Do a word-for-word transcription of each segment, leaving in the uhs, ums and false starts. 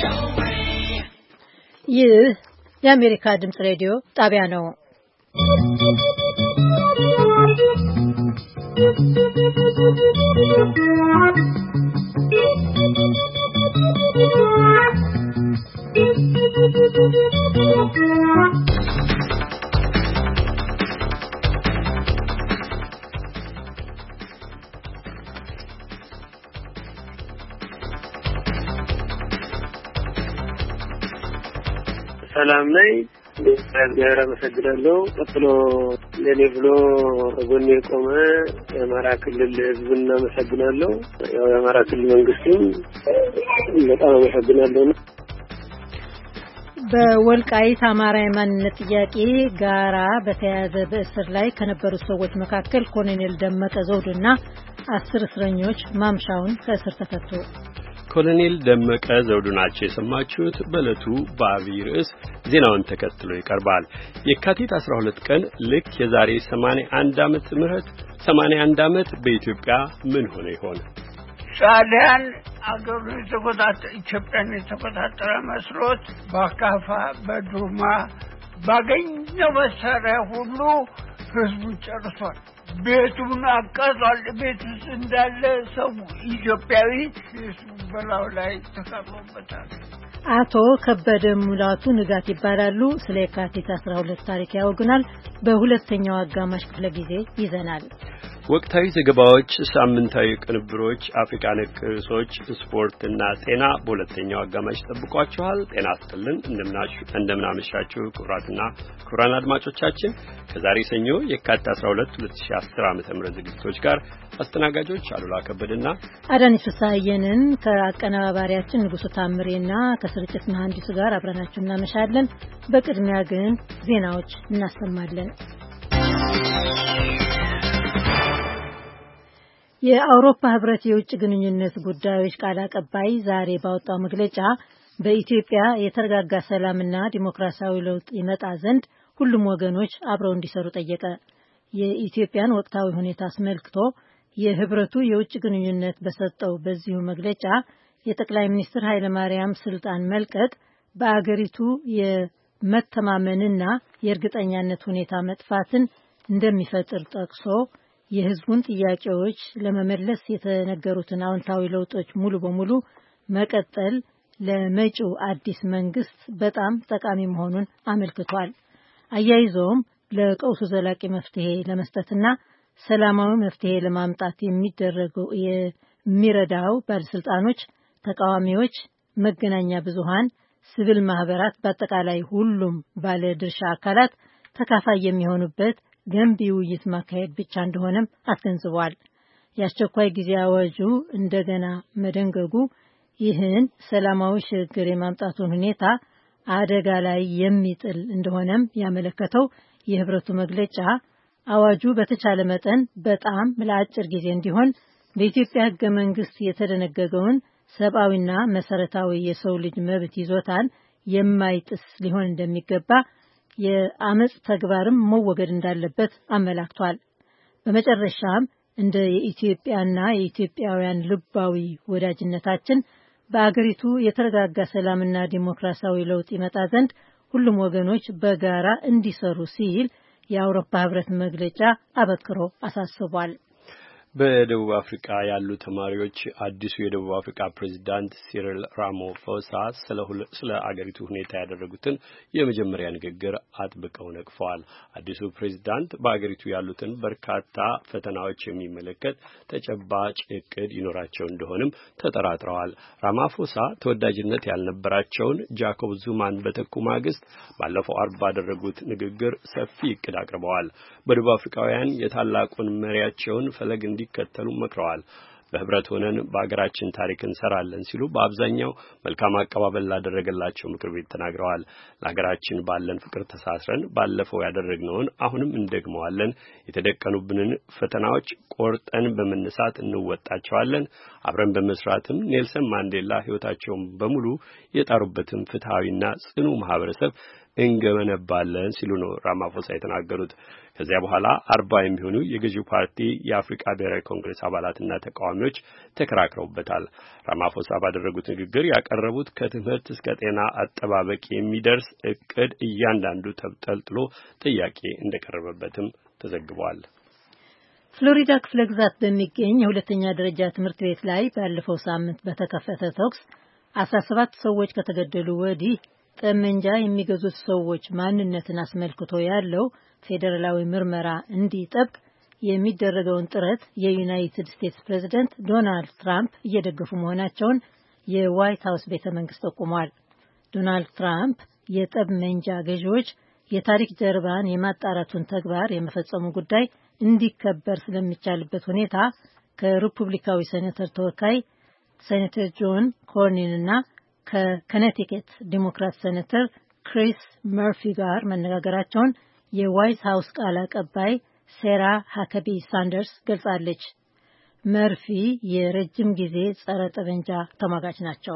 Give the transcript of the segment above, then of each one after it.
ይህ የአሜሪካ ድምጽ ሬዲዮ ጣቢያ ነው። ሰላም ላይ እግዚአብሔር አመሰግናለሁ። ቀጥሎ ለኔ ብሎ ጎኔ ቆመ የአማራ ክልል ህዝብን አመሰግናለሁ። ያው የአማራ ክልል መንግስትም በጣም አመሰግናለሁ። በወልቃይት አማራ የማንነት ጥያቄ ጋራ በተያያዘ በእስር ላይ ከነበሩ ሰዎች መካከል ኮሎኔል ደመቀ ዘውዱና አስር እስረኞች ማምሻውን ከእስር ተፈቱ። ኮሎኔል ደመቀ ዘውዱ ናቸው የሰማችሁት። በእለቱ በአብይ ርዕስ ዜናውን ተከትሎ ይቀርባል። የካቲት አስራ ሁለት ቀን ልክ የዛሬ ሰማንያ አንድ ዓመት ምህረት ሰማንያ አንድ ዓመት በኢትዮጵያ ምን ሆነ ይሆን? ጣሊያን አገሩ የተቆጣጠረ ኢትዮጵያን የተቆጣጠረ መስሎት በአካፋ በዱማ ባገኘው መሳሪያ ሁሉ ህዝቡን ጨርሷል። ቤቱን አቃጥሏል። ቤት ውስጥ እንዳለ ሰው ኢትዮጵያዊ ህዝቡ በላው ላይ ተካሮበታል። አቶ ከበደ ሙላቱ ንጋት ይባላሉ። ስለ የካቲት አስራ ሁለት ታሪክ ያወጉናል። በሁለተኛው አጋማሽ ክፍለ ጊዜ ይዘናል። ወቅታዊ ዘገባዎች፣ ሳምንታዊ ቅንብሮች፣ አፍሪካ ነክ ርዕሶች፣ ስፖርትና ጤና በሁለተኛው አጋማሽ ተጠብቋችኋል። ጤና ይስጥልን። እንደምናችሁ እንደምናመሻችሁ ክቡራትና ክቡራን አድማጮቻችን ከዛሬ ሰኞ የካቲት አስራ ሁለት ሁለት ሺህ አስር ዓመተ ምህረት ዝግጅቶች ጋር አስተናጋጆች አሉላ ከበደና አዳነች ፍስሐየንን ከአቀናባሪያችን ንጉሱ ታምሬና ከስርጭት መሐንዲሱ ጋር አብረናችሁ እናመሻለን። በቅድሚያ ግን ዜናዎች እናሰማለን። የአውሮፓ ህብረት የውጭ ግንኙነት ጉዳዮች ቃል አቀባይ ዛሬ ባወጣው መግለጫ በኢትዮጵያ የተረጋጋ ሰላምና ዲሞክራሲያዊ ለውጥ ይመጣ ዘንድ ሁሉም ወገኖች አብረው እንዲሰሩ ጠየቀ። የኢትዮጵያን ወቅታዊ ሁኔታ አስመልክቶ የህብረቱ የውጭ ግንኙነት በሰጠው በዚሁ መግለጫ የጠቅላይ ሚኒስትር ኃይለ ማርያም ስልጣን መልቀቅ በአገሪቱ የመተማመንና የእርግጠኛነት ሁኔታ መጥፋትን እንደሚፈጥር ጠቅሶ የህዝቡን ጥያቄዎች ለመመለስ የተነገሩትን አዎንታዊ ለውጦች ሙሉ በሙሉ መቀጠል ለመጪው አዲስ መንግስት በጣም ጠቃሚ መሆኑን አመልክቷል። አያይዞም ለቀውሱ ዘላቂ መፍትሄ ለመስጠትና ሰላማዊ መፍትሄ ለማምጣት የሚደረገው የሚረዳው ባለስልጣኖች፣ ተቃዋሚዎች፣ መገናኛ ብዙሃን፣ ሲቪል ማህበራት በአጠቃላይ ሁሉም ባለ ድርሻ አካላት ተካፋይ የሚሆኑበት ገንቢ ውይይት ማካሄድ ብቻ እንደሆነም አስገንዝቧል። የአስቸኳይ ጊዜ አዋጁ እንደገና መደንገጉ ይህን ሰላማዊ ሽግግር የማምጣቱን ሁኔታ አደጋ ላይ የሚጥል እንደሆነም ያመለከተው የህብረቱ መግለጫ አዋጁ በተቻለ መጠን በጣም ለአጭር ጊዜ እንዲሆን በኢትዮጵያ ህገ መንግስት የተደነገገውን ሰብአዊና መሰረታዊ የሰው ልጅ መብት ይዞታን የማይጥስ ሊሆን እንደሚገባ የአመጽ ተግባርም መወገድ እንዳለበት አመላክቷል። በመጨረሻም እንደ የኢትዮጵያና የኢትዮጵያውያን ልባዊ ወዳጅነታችን በአገሪቱ የተረጋጋ ሰላምና ዲሞክራሲያዊ ለውጥ ይመጣ ዘንድ ሁሉም ወገኖች በጋራ እንዲሰሩ ሲል የአውሮፓ ህብረት መግለጫ አበክሮ አሳስቧል። በደቡብ አፍሪካ ያሉ ተማሪዎች አዲሱ የደቡብ አፍሪካ ፕሬዝዳንት ሲሪል ራማፎሳ ስለ አገሪቱ ሁኔታ ያደረጉትን የመጀመሪያ ንግግር አጥብቀው ነቅፈዋል። አዲሱ ፕሬዝዳንት በአገሪቱ ያሉትን በርካታ ፈተናዎች የሚመለከት ተጨባጭ እቅድ ይኖራቸው እንደሆነም ተጠራጥረዋል። ራማፎሳ ተወዳጅነት ያልነበራቸውን ጃኮብ ዙማን በተኩ ማግስት ባለፈው አርብ ባደረጉት ንግግር ሰፊ እቅድ አቅርበዋል። በደቡብ አፍሪካውያን የታላቁን መሪያቸውን ፈለግ እንዲከተሉ መክረዋል። በህብረት ሆነን በአገራችን ታሪክ እንሰራለን ሲሉ በአብዛኛው መልካም አቀባበል ላደረገላቸው ምክር ቤት ተናግረዋል። ለሀገራችን ባለን ፍቅር ተሳስረን ባለፈው ያደረግነውን አሁንም እንደግመዋለን። የተደቀኑብንን ፈተናዎች ቆርጠን በመነሳት እንወጣቸዋለን። አብረን በመስራትም ኔልሰን ማንዴላ ህይወታቸውን በሙሉ የጣሩበትን ፍትሃዊና ጽኑ ማህበረሰብ እንገመነባለን ሲሉ ነው ራማፎሳ የተናገሩት። ከዚያ በኋላ አርባ የሚሆኑ የገዢው ፓርቲ የአፍሪካ ብሔራዊ ኮንግሬስ አባላትና ተቃዋሚዎች ተከራክረውበታል። ራማፎሳ ባደረጉት ንግግር ያቀረቡት ከትምህርት እስከ ጤና አጠባበቅ የሚደርስ እቅድ እያንዳንዱ ተብጠልጥሎ ጥያቄ እንደቀረበበትም ተዘግቧል። ፍሎሪዳ ክፍለ ግዛት በሚገኝ የሁለተኛ ደረጃ ትምህርት ቤት ላይ ባለፈው ሳምንት በተከፈተ ተኩስ አስራ ሰባት ሰዎች ከተገደሉ ወዲህ ጠመንጃ የሚገዙት ሰዎች ማንነትን አስመልክቶ ያለው ፌዴራላዊ ምርመራ እንዲጠብቅ የሚደረገውን ጥረት የዩናይትድ ስቴትስ ፕሬዝደንት ዶናልድ ትራምፕ እየደገፉ መሆናቸውን የዋይት ሀውስ ቤተ መንግስት ጠቁሟል። ዶናልድ ትራምፕ የጠመንጃ ገዢዎች የታሪክ ጀርባን የማጣራቱን ተግባር የመፈጸሙ ጉዳይ እንዲከበር ስለሚቻልበት ሁኔታ ከሪፑብሊካዊ ሴኔተር ተወካይ ሴኔተር ጆን ኮርኒን እና ከኮኔቲከት ዲሞክራት ሴኔተር ክሪስ መርፊ ጋር መነጋገራቸውን የዋይት ሀውስ ቃል አቀባይ ሴራ ሃከቢ ሳንደርስ ገልጻለች። መርፊ የረጅም ጊዜ ጸረ ጠመንጃ ተሟጋች ናቸው።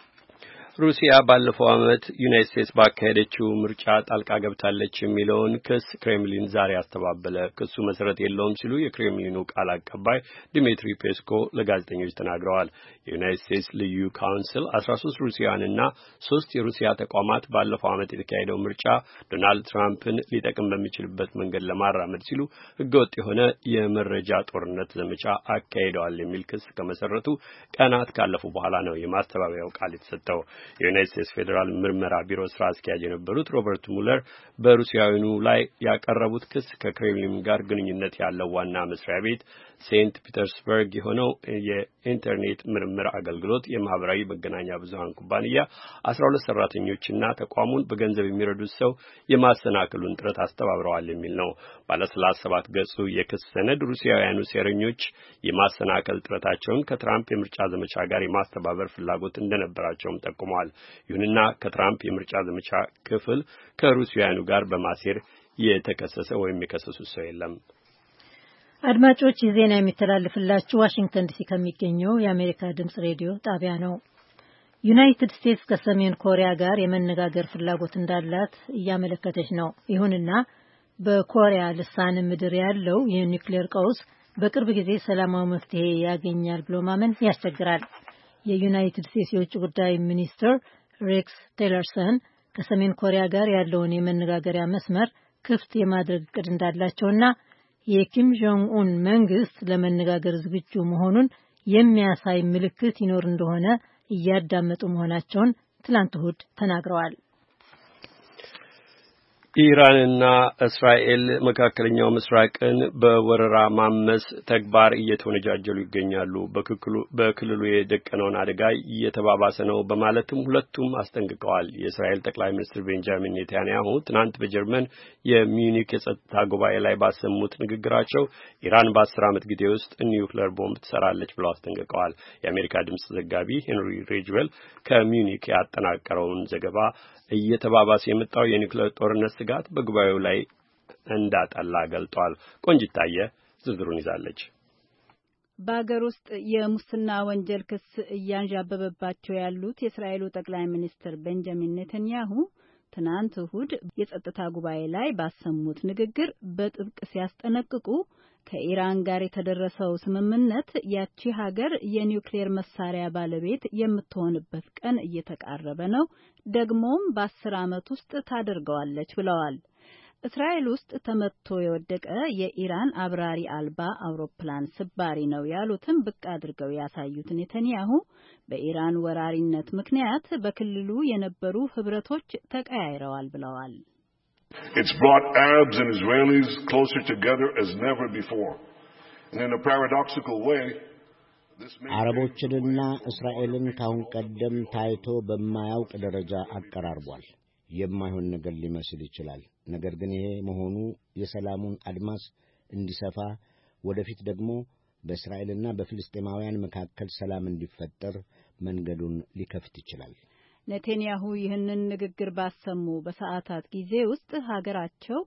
ሩሲያ ባለፈው ዓመት ዩናይትድ ስቴትስ ባካሄደችው ምርጫ ጣልቃ ገብታለች የሚለውን ክስ ክሬምሊን ዛሬ አስተባበለ። ክሱ መሰረት የለውም ሲሉ የክሬምሊኑ ቃል አቀባይ ዲሚትሪ ፔስኮ ለጋዜጠኞች ተናግረዋል። የዩናይትድ ስቴትስ ልዩ ካውንስል አስራ ሶስት ሩሲያንና ሶስት የሩሲያ ተቋማት ባለፈው ዓመት የተካሄደው ምርጫ ዶናልድ ትራምፕን ሊጠቅም በሚችልበት መንገድ ለማራመድ ሲሉ ህገወጥ የሆነ የመረጃ ጦርነት ዘመቻ አካሂደዋል የሚል ክስ ከመሰረቱ ቀናት ካለፉ በኋላ ነው የማስተባበያው ቃል የተሰጠው። የዩናይትድ ስቴትስ ፌዴራል ምርመራ ቢሮ ስራ አስኪያጅ የነበሩት ሮበርት ሙለር በሩሲያውያኑ ላይ ያቀረቡት ክስ ከክሬምሊን ጋር ግንኙነት ያለው ዋና መስሪያ ቤት ሴንት ፒተርስበርግ የሆነው የኢንተርኔት ምርምር አገልግሎት የማህበራዊ መገናኛ ብዙሃን ኩባንያ አስራ ሁለት ሰራተኞችና ተቋሙን በገንዘብ የሚረዱት ሰው የማሰናከሉን ጥረት አስተባብረዋል የሚል ነው። ባለ ሰላሳ ሰባት ገጹ የክስ ሰነድ ሩሲያውያኑ ሴረኞች የማሰናከል ጥረታቸውን ከትራምፕ የምርጫ ዘመቻ ጋር የማስተባበር ፍላጎት እንደነበራቸውም ጠቁመዋል። ይሁንና ከትራምፕ የምርጫ ዘመቻ ክፍል ከሩሲያውያኑ ጋር በማሴር የተከሰሰ ወይም የከሰሱት ሰው የለም። አድማጮች የዜና የሚተላለፍላችሁ ዋሽንግተን ዲሲ ከሚገኘው የአሜሪካ ድምጽ ሬዲዮ ጣቢያ ነው። ዩናይትድ ስቴትስ ከሰሜን ኮሪያ ጋር የመነጋገር ፍላጎት እንዳላት እያመለከተች ነው። ይሁንና በኮሪያ ልሳነ ምድር ያለው የኒውክሌር ቀውስ በቅርብ ጊዜ ሰላማዊ መፍትሄ ያገኛል ብሎ ማመን ያስቸግራል። የዩናይትድ ስቴትስ የውጭ ጉዳይ ሚኒስትር ሬክስ ቲለርሰን ከሰሜን ኮሪያ ጋር ያለውን የመነጋገሪያ መስመር ክፍት የማድረግ እቅድ እንዳላቸውና የኪም ጆንግ ኡን መንግስት ለመነጋገር ዝግጁ መሆኑን የሚያሳይ ምልክት ይኖር እንደሆነ እያዳመጡ መሆናቸውን ትላንት እሁድ ተናግረዋል። ኢራንና እስራኤል መካከለኛው ምስራቅን በወረራ ማመስ ተግባር እየተወነጃጀሉ ይገኛሉ። በክልሉ የደቀነውን አደጋ እየተባባሰ ነው በማለትም ሁለቱም አስጠንቅቀዋል። የእስራኤል ጠቅላይ ሚኒስትር ቤንጃሚን ኔታንያሁ ትናንት በጀርመን የሚዩኒክ የጸጥታ ጉባኤ ላይ ባሰሙት ንግግራቸው ኢራን በአስር ዓመት ጊዜ ውስጥ ኒውክሌር ቦምብ ትሰራለች ብለው አስጠንቅቀዋል። የአሜሪካ ድምጽ ዘጋቢ ሄንሪ ሬጅዌል ከሚዩኒክ ያጠናቀረውን ዘገባ እየተባባሰ የመጣው የኒውክሌር ጦርነት ስጋት በጉባኤው ላይ እንዳጠላ ገልጧል። ቆንጅታየ ዝርዝሩን ይዛለች። በአገር ውስጥ የሙስና ወንጀል ክስ እያንዣበበባቸው ያሉት የእስራኤሉ ጠቅላይ ሚኒስትር ቤንጃሚን ኔታንያሁ ትናንት እሁድ የጸጥታ ጉባኤ ላይ ባሰሙት ንግግር በጥብቅ ሲያስጠነቅቁ ከኢራን ጋር የተደረሰው ስምምነት ያቺ ሀገር የኒውክሌር መሳሪያ ባለቤት የምትሆንበት ቀን እየተቃረበ ነው፣ ደግሞም በአስር ዓመት ውስጥ ታደርገዋለች ብለዋል። እስራኤል ውስጥ ተመትቶ የወደቀ የኢራን አብራሪ አልባ አውሮፕላን ስባሪ ነው ያሉትን ብቅ አድርገው ያሳዩት ኔታንያሁ በኢራን ወራሪነት ምክንያት በክልሉ የነበሩ ህብረቶች ተቀያይረዋል ብለዋል። It's brought Arabs and Israelis closer together as never before. And in a paradoxical way, አረቦችንና እስራኤልን ካሁን ቀደም ታይቶ በማያውቅ ደረጃ አቀራርቧል። የማይሆን ነገር ሊመስል ይችላል። ነገር ግን ይሄ መሆኑ የሰላሙን አድማስ እንዲሰፋ ወደፊት ደግሞ በእስራኤልና በፍልስጤማውያን መካከል ሰላም እንዲፈጠር መንገዱን ሊከፍት ይችላል። ኔታንያሁ ይህንን ንግግር ባሰሙ በሰዓታት ጊዜ ውስጥ ሀገራቸው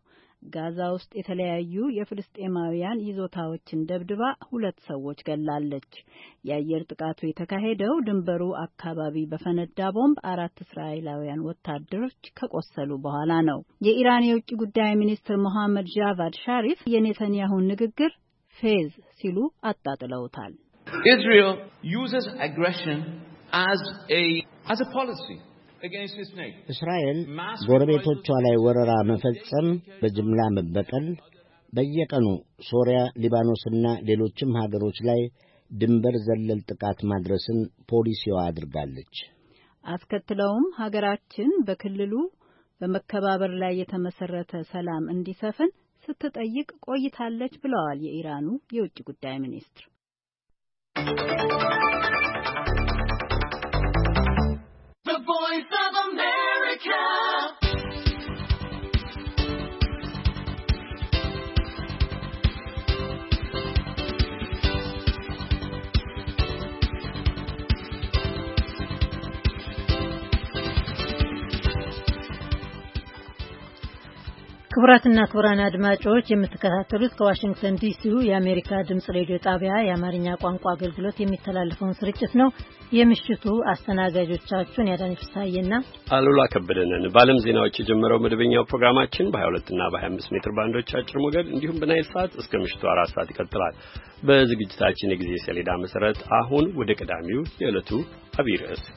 ጋዛ ውስጥ የተለያዩ የፍልስጤማውያን ይዞታዎችን ደብድባ ሁለት ሰዎች ገላለች። የአየር ጥቃቱ የተካሄደው ድንበሩ አካባቢ በፈነዳ ቦምብ አራት እስራኤላውያን ወታደሮች ከቆሰሉ በኋላ ነው። የኢራን የውጭ ጉዳይ ሚኒስትር መሐመድ ጃቫድ ሻሪፍ የኔታንያሁን ንግግር ፌዝ ሲሉ አጣጥለውታል። Israel uses aggression as a as a policy against its neighbors. እስራኤል ጎረቤቶቿ ላይ ወረራ መፈጸም፣ በጅምላ መበቀል፣ በየቀኑ ሶሪያ፣ ሊባኖስና ሌሎችም ሀገሮች ላይ ድንበር ዘለል ጥቃት ማድረስን ፖሊሲዋ አድርጋለች። አስከትለውም ሀገራችን በክልሉ በመከባበር ላይ የተመሰረተ ሰላም እንዲሰፍን ስትጠይቅ ቆይታለች ብለዋል የኢራኑ የውጭ ጉዳይ ሚኒስትር። The Voice of America. ክቡራትና ክቡራን አድማጮች የምትከታተሉት ከዋሽንግተን ዲሲው የአሜሪካ ድምጽ ሬዲዮ ጣቢያ የአማርኛ ቋንቋ አገልግሎት የሚተላለፈውን ስርጭት ነው። የምሽቱ አስተናጋጆቻችን ያዳነች ሳይና አሉላ ከበደነን። በዓለም ዜናዎች የጀመረው መደበኛው ፕሮግራማችን በሀያ ሁለት እና በሀያ አምስት ሜትር ባንዶች አጭር ሞገድ እንዲሁም በናይል ሳት እስከ ምሽቱ አራት ሰዓት ይቀጥላል። በዝግጅታችን የጊዜ ሰሌዳ መሰረት አሁን ወደ ቀዳሚው የዕለቱ አብይ ርዕስ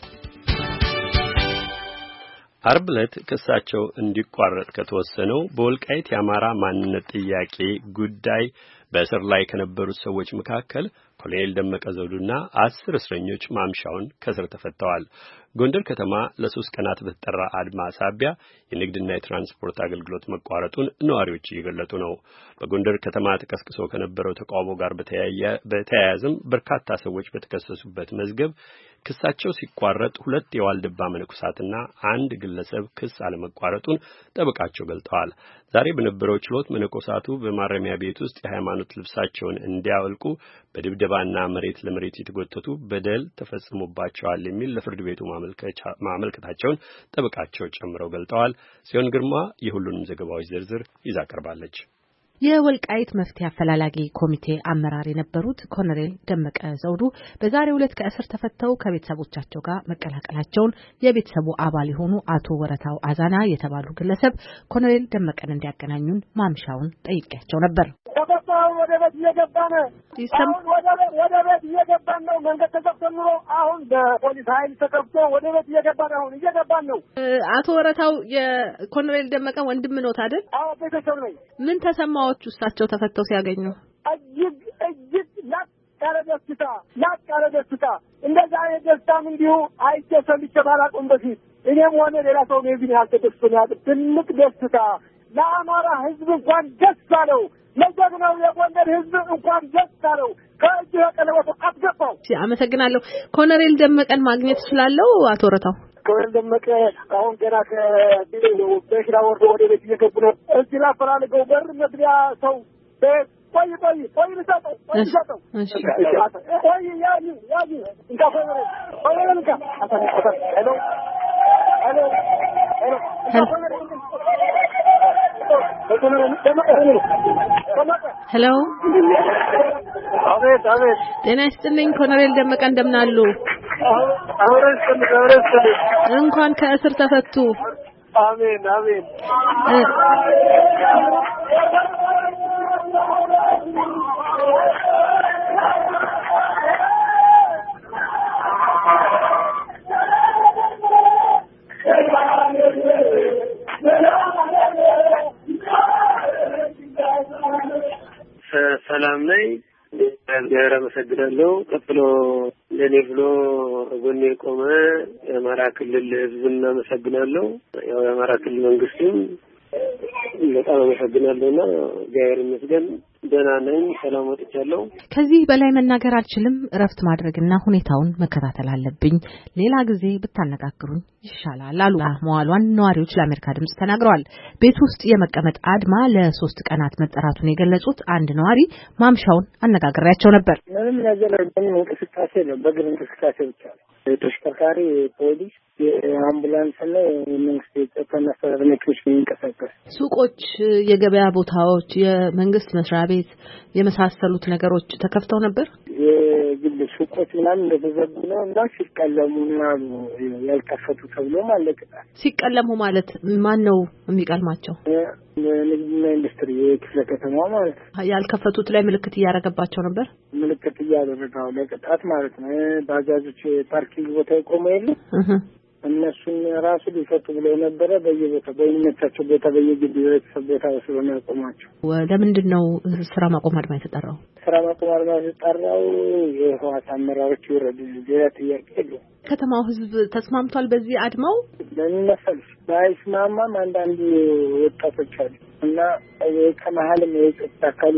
አርብ ዕለት ክሳቸው እንዲቋረጥ ከተወሰነው በወልቃይት የአማራ ማንነት ጥያቄ ጉዳይ በእስር ላይ ከነበሩት ሰዎች መካከል ኮሎኔል ደመቀ ዘውዱና አስር እስረኞች ማምሻውን ከእስር ተፈተዋል። ጎንደር ከተማ ለሶስት ቀናት በተጠራ አድማ ሳቢያ የንግድና የትራንስፖርት አገልግሎት መቋረጡን ነዋሪዎች እየገለጡ ነው። በጎንደር ከተማ ተቀስቅሶ ከነበረው ተቃውሞ ጋር በተያያዘም በርካታ ሰዎች በተከሰሱበት መዝገብ ክሳቸው ሲቋረጥ ሁለት የዋልድባ መነኮሳትና አንድ ግለሰብ ክስ አለመቋረጡን ጠበቃቸው ገልጠዋል። ዛሬ በነበረው ችሎት መነኮሳቱ በማረሚያ ቤት ውስጥ የሃይማኖት ልብሳቸውን እንዲያወልቁ በድብደባና መሬት ለመሬት የተጎተቱ በደል ተፈጽሞባቸዋል የሚል ለፍርድ ቤቱ ማመልከታቸውን ጠበቃቸው ጨምረው ገልጠዋል። ሲሆን ግርማ የሁሉንም ዘገባዎች ዝርዝር ይዛ ቀርባለች። የወልቃይት መፍትሄ አፈላላጊ ኮሚቴ አመራር የነበሩት ኮሎኔል ደመቀ ዘውዱ በዛሬው ዕለት ከእስር ተፈተው ከቤተሰቦቻቸው ጋር መቀላቀላቸውን የቤተሰቡ አባል የሆኑ አቶ ወረታው አዛና የተባሉ ግለሰብ ኮሎኔል ደመቀን እንዲያገናኙን ማምሻውን ጠይቄያቸው ነበር። ተፈታው ወደ ቤት እየገባን አሁን ወደ ወደ ቤት እየገባን ነው። መንገድ ተከፍቶ አሁን በፖሊስ ኃይል ተከፍቶ ወደ ቤት እየገባን አሁን እየገባን ነው። አቶ ወረታው የኮሎኔል ደመቀ ወንድም ነው አይደል? አዎ ቤተሰብ ነኝ። ምን ተሰማዎቹ እሳቸው ተፈተው ሲያገኙ? እጅግ እጅግ ላቅ ያለ ደስታ ላቅ ያለ ደስታ እንደዛ አይነት ደስታም እንዲሁ አይቼ ሰምቼ ባላውቅም በፊት እኔም ሆነ ሌላ ሰው ነው እዚህ ያልተደሰተው ትልቅ ደስታ ለአማራ ሕዝብ እንኳን ደስ አለው። ለጀግናው የጎንደር ሕዝብ እንኳን ደስ አለው። ከእጅ የቀለበቱ አትገባው። አመሰግናለሁ። ኮሎኔል ደመቀን ማግኘት እችላለሁ? አቶ ወረታው ኮሎኔል ደመቀ አሁን ገና ከዲሎ በሽራ ወርዶ ወደ ቤት እየገቡ ነው። እዚህ ላፈላልገው በር መግቢያ ሰው ቆይ ቆይ ቆይ ልሰጠው ቆይ ልሰጠው እሺ ቆይ ያጂ ያጂ እንካ ኮሎኔል ኮሎኔል እንካ ሄሎ ሄሎ ሄሎ አቤት አቤት ጤና ይስጥልኝ ኮሎኔል ደመቀ እንደምን አሉ? አብረን አብረን እንኳን ከእስር ተፈቱ። አሜን አሜን። ሰላም ነኝ። እግዚአብሔር አመሰግናለሁ። ቀጥሎ ለኔ ብሎ ጎኔ ቆመ የአማራ ክልል ሕዝብን አመሰግናለሁ። ያው የአማራ ክልል መንግስትም በጣም አመሰግናለሁና እግዚአብሔር ይመስገን ደህና ነኝ። ሰላም ወጥቻለሁ። ከዚህ በላይ መናገር አልችልም። እረፍት ማድረግና ሁኔታውን መከታተል አለብኝ። ሌላ ጊዜ ብታነጋግሩኝ ይሻላል አሉ መዋሏን ነዋሪዎች ለአሜሪካ ድምጽ ተናግረዋል። ቤት ውስጥ የመቀመጥ አድማ ለሶስት ቀናት መጠራቱን የገለጹት አንድ ነዋሪ ማምሻውን አነጋግሬያቸው ነበር። ምንም ነገር እንቅስቃሴ ነው፣ በእግር እንቅስቃሴ ብቻ ነው። ተሽከርካሪ ፖሊስ የአምቡላንስ እና የመንግስት የጸጥታ መኪኖች የሚንቀሳቀስ ሱቆች፣ የገበያ ቦታዎች፣ የመንግስት መስሪያ ቤት የመሳሰሉት ነገሮች ተከፍተው ነበር። የግል ሱቆች ምናምን እንደተዘጉ ነው እና ሲቀለሙ ምናምን ያልከፈቱ ተብሎ ማለት ነው። ሲቀለሙ ማለት ማን ነው የሚቀልማቸው? ንግድና ኢንዱስትሪ የክፍለ ከተማ ማለት ነው። ያልከፈቱት ላይ ምልክት እያደረገባቸው ነበር። ምልክት እያደረገው ለቅጣት ማለት ነው። ባጃጆች ፓርኪንግ ቦታ ይቆሙ የለ እነሱን ራሱ ሊፈቱ ብለው ነበረ። በየቦታ በሚመቻቸው ቦታ በየግቢው ቤተሰብ ቦታ ስለሆነ ያቆማቸው። ለምንድን ነው ስራ ማቆም አድማ የተጠራው? ስራ ማቆም አድማ የተጠራው የህወሓት አመራሮች ይወረዱ ሌላ ጥያቄ የለውም። ከተማው ህዝብ ተስማምቷል በዚህ አድማው። ለምን መሰለሽ ባይስማማም አንዳንድ ወጣቶች አሉ እና ከመሀልም የጸጥታ አካል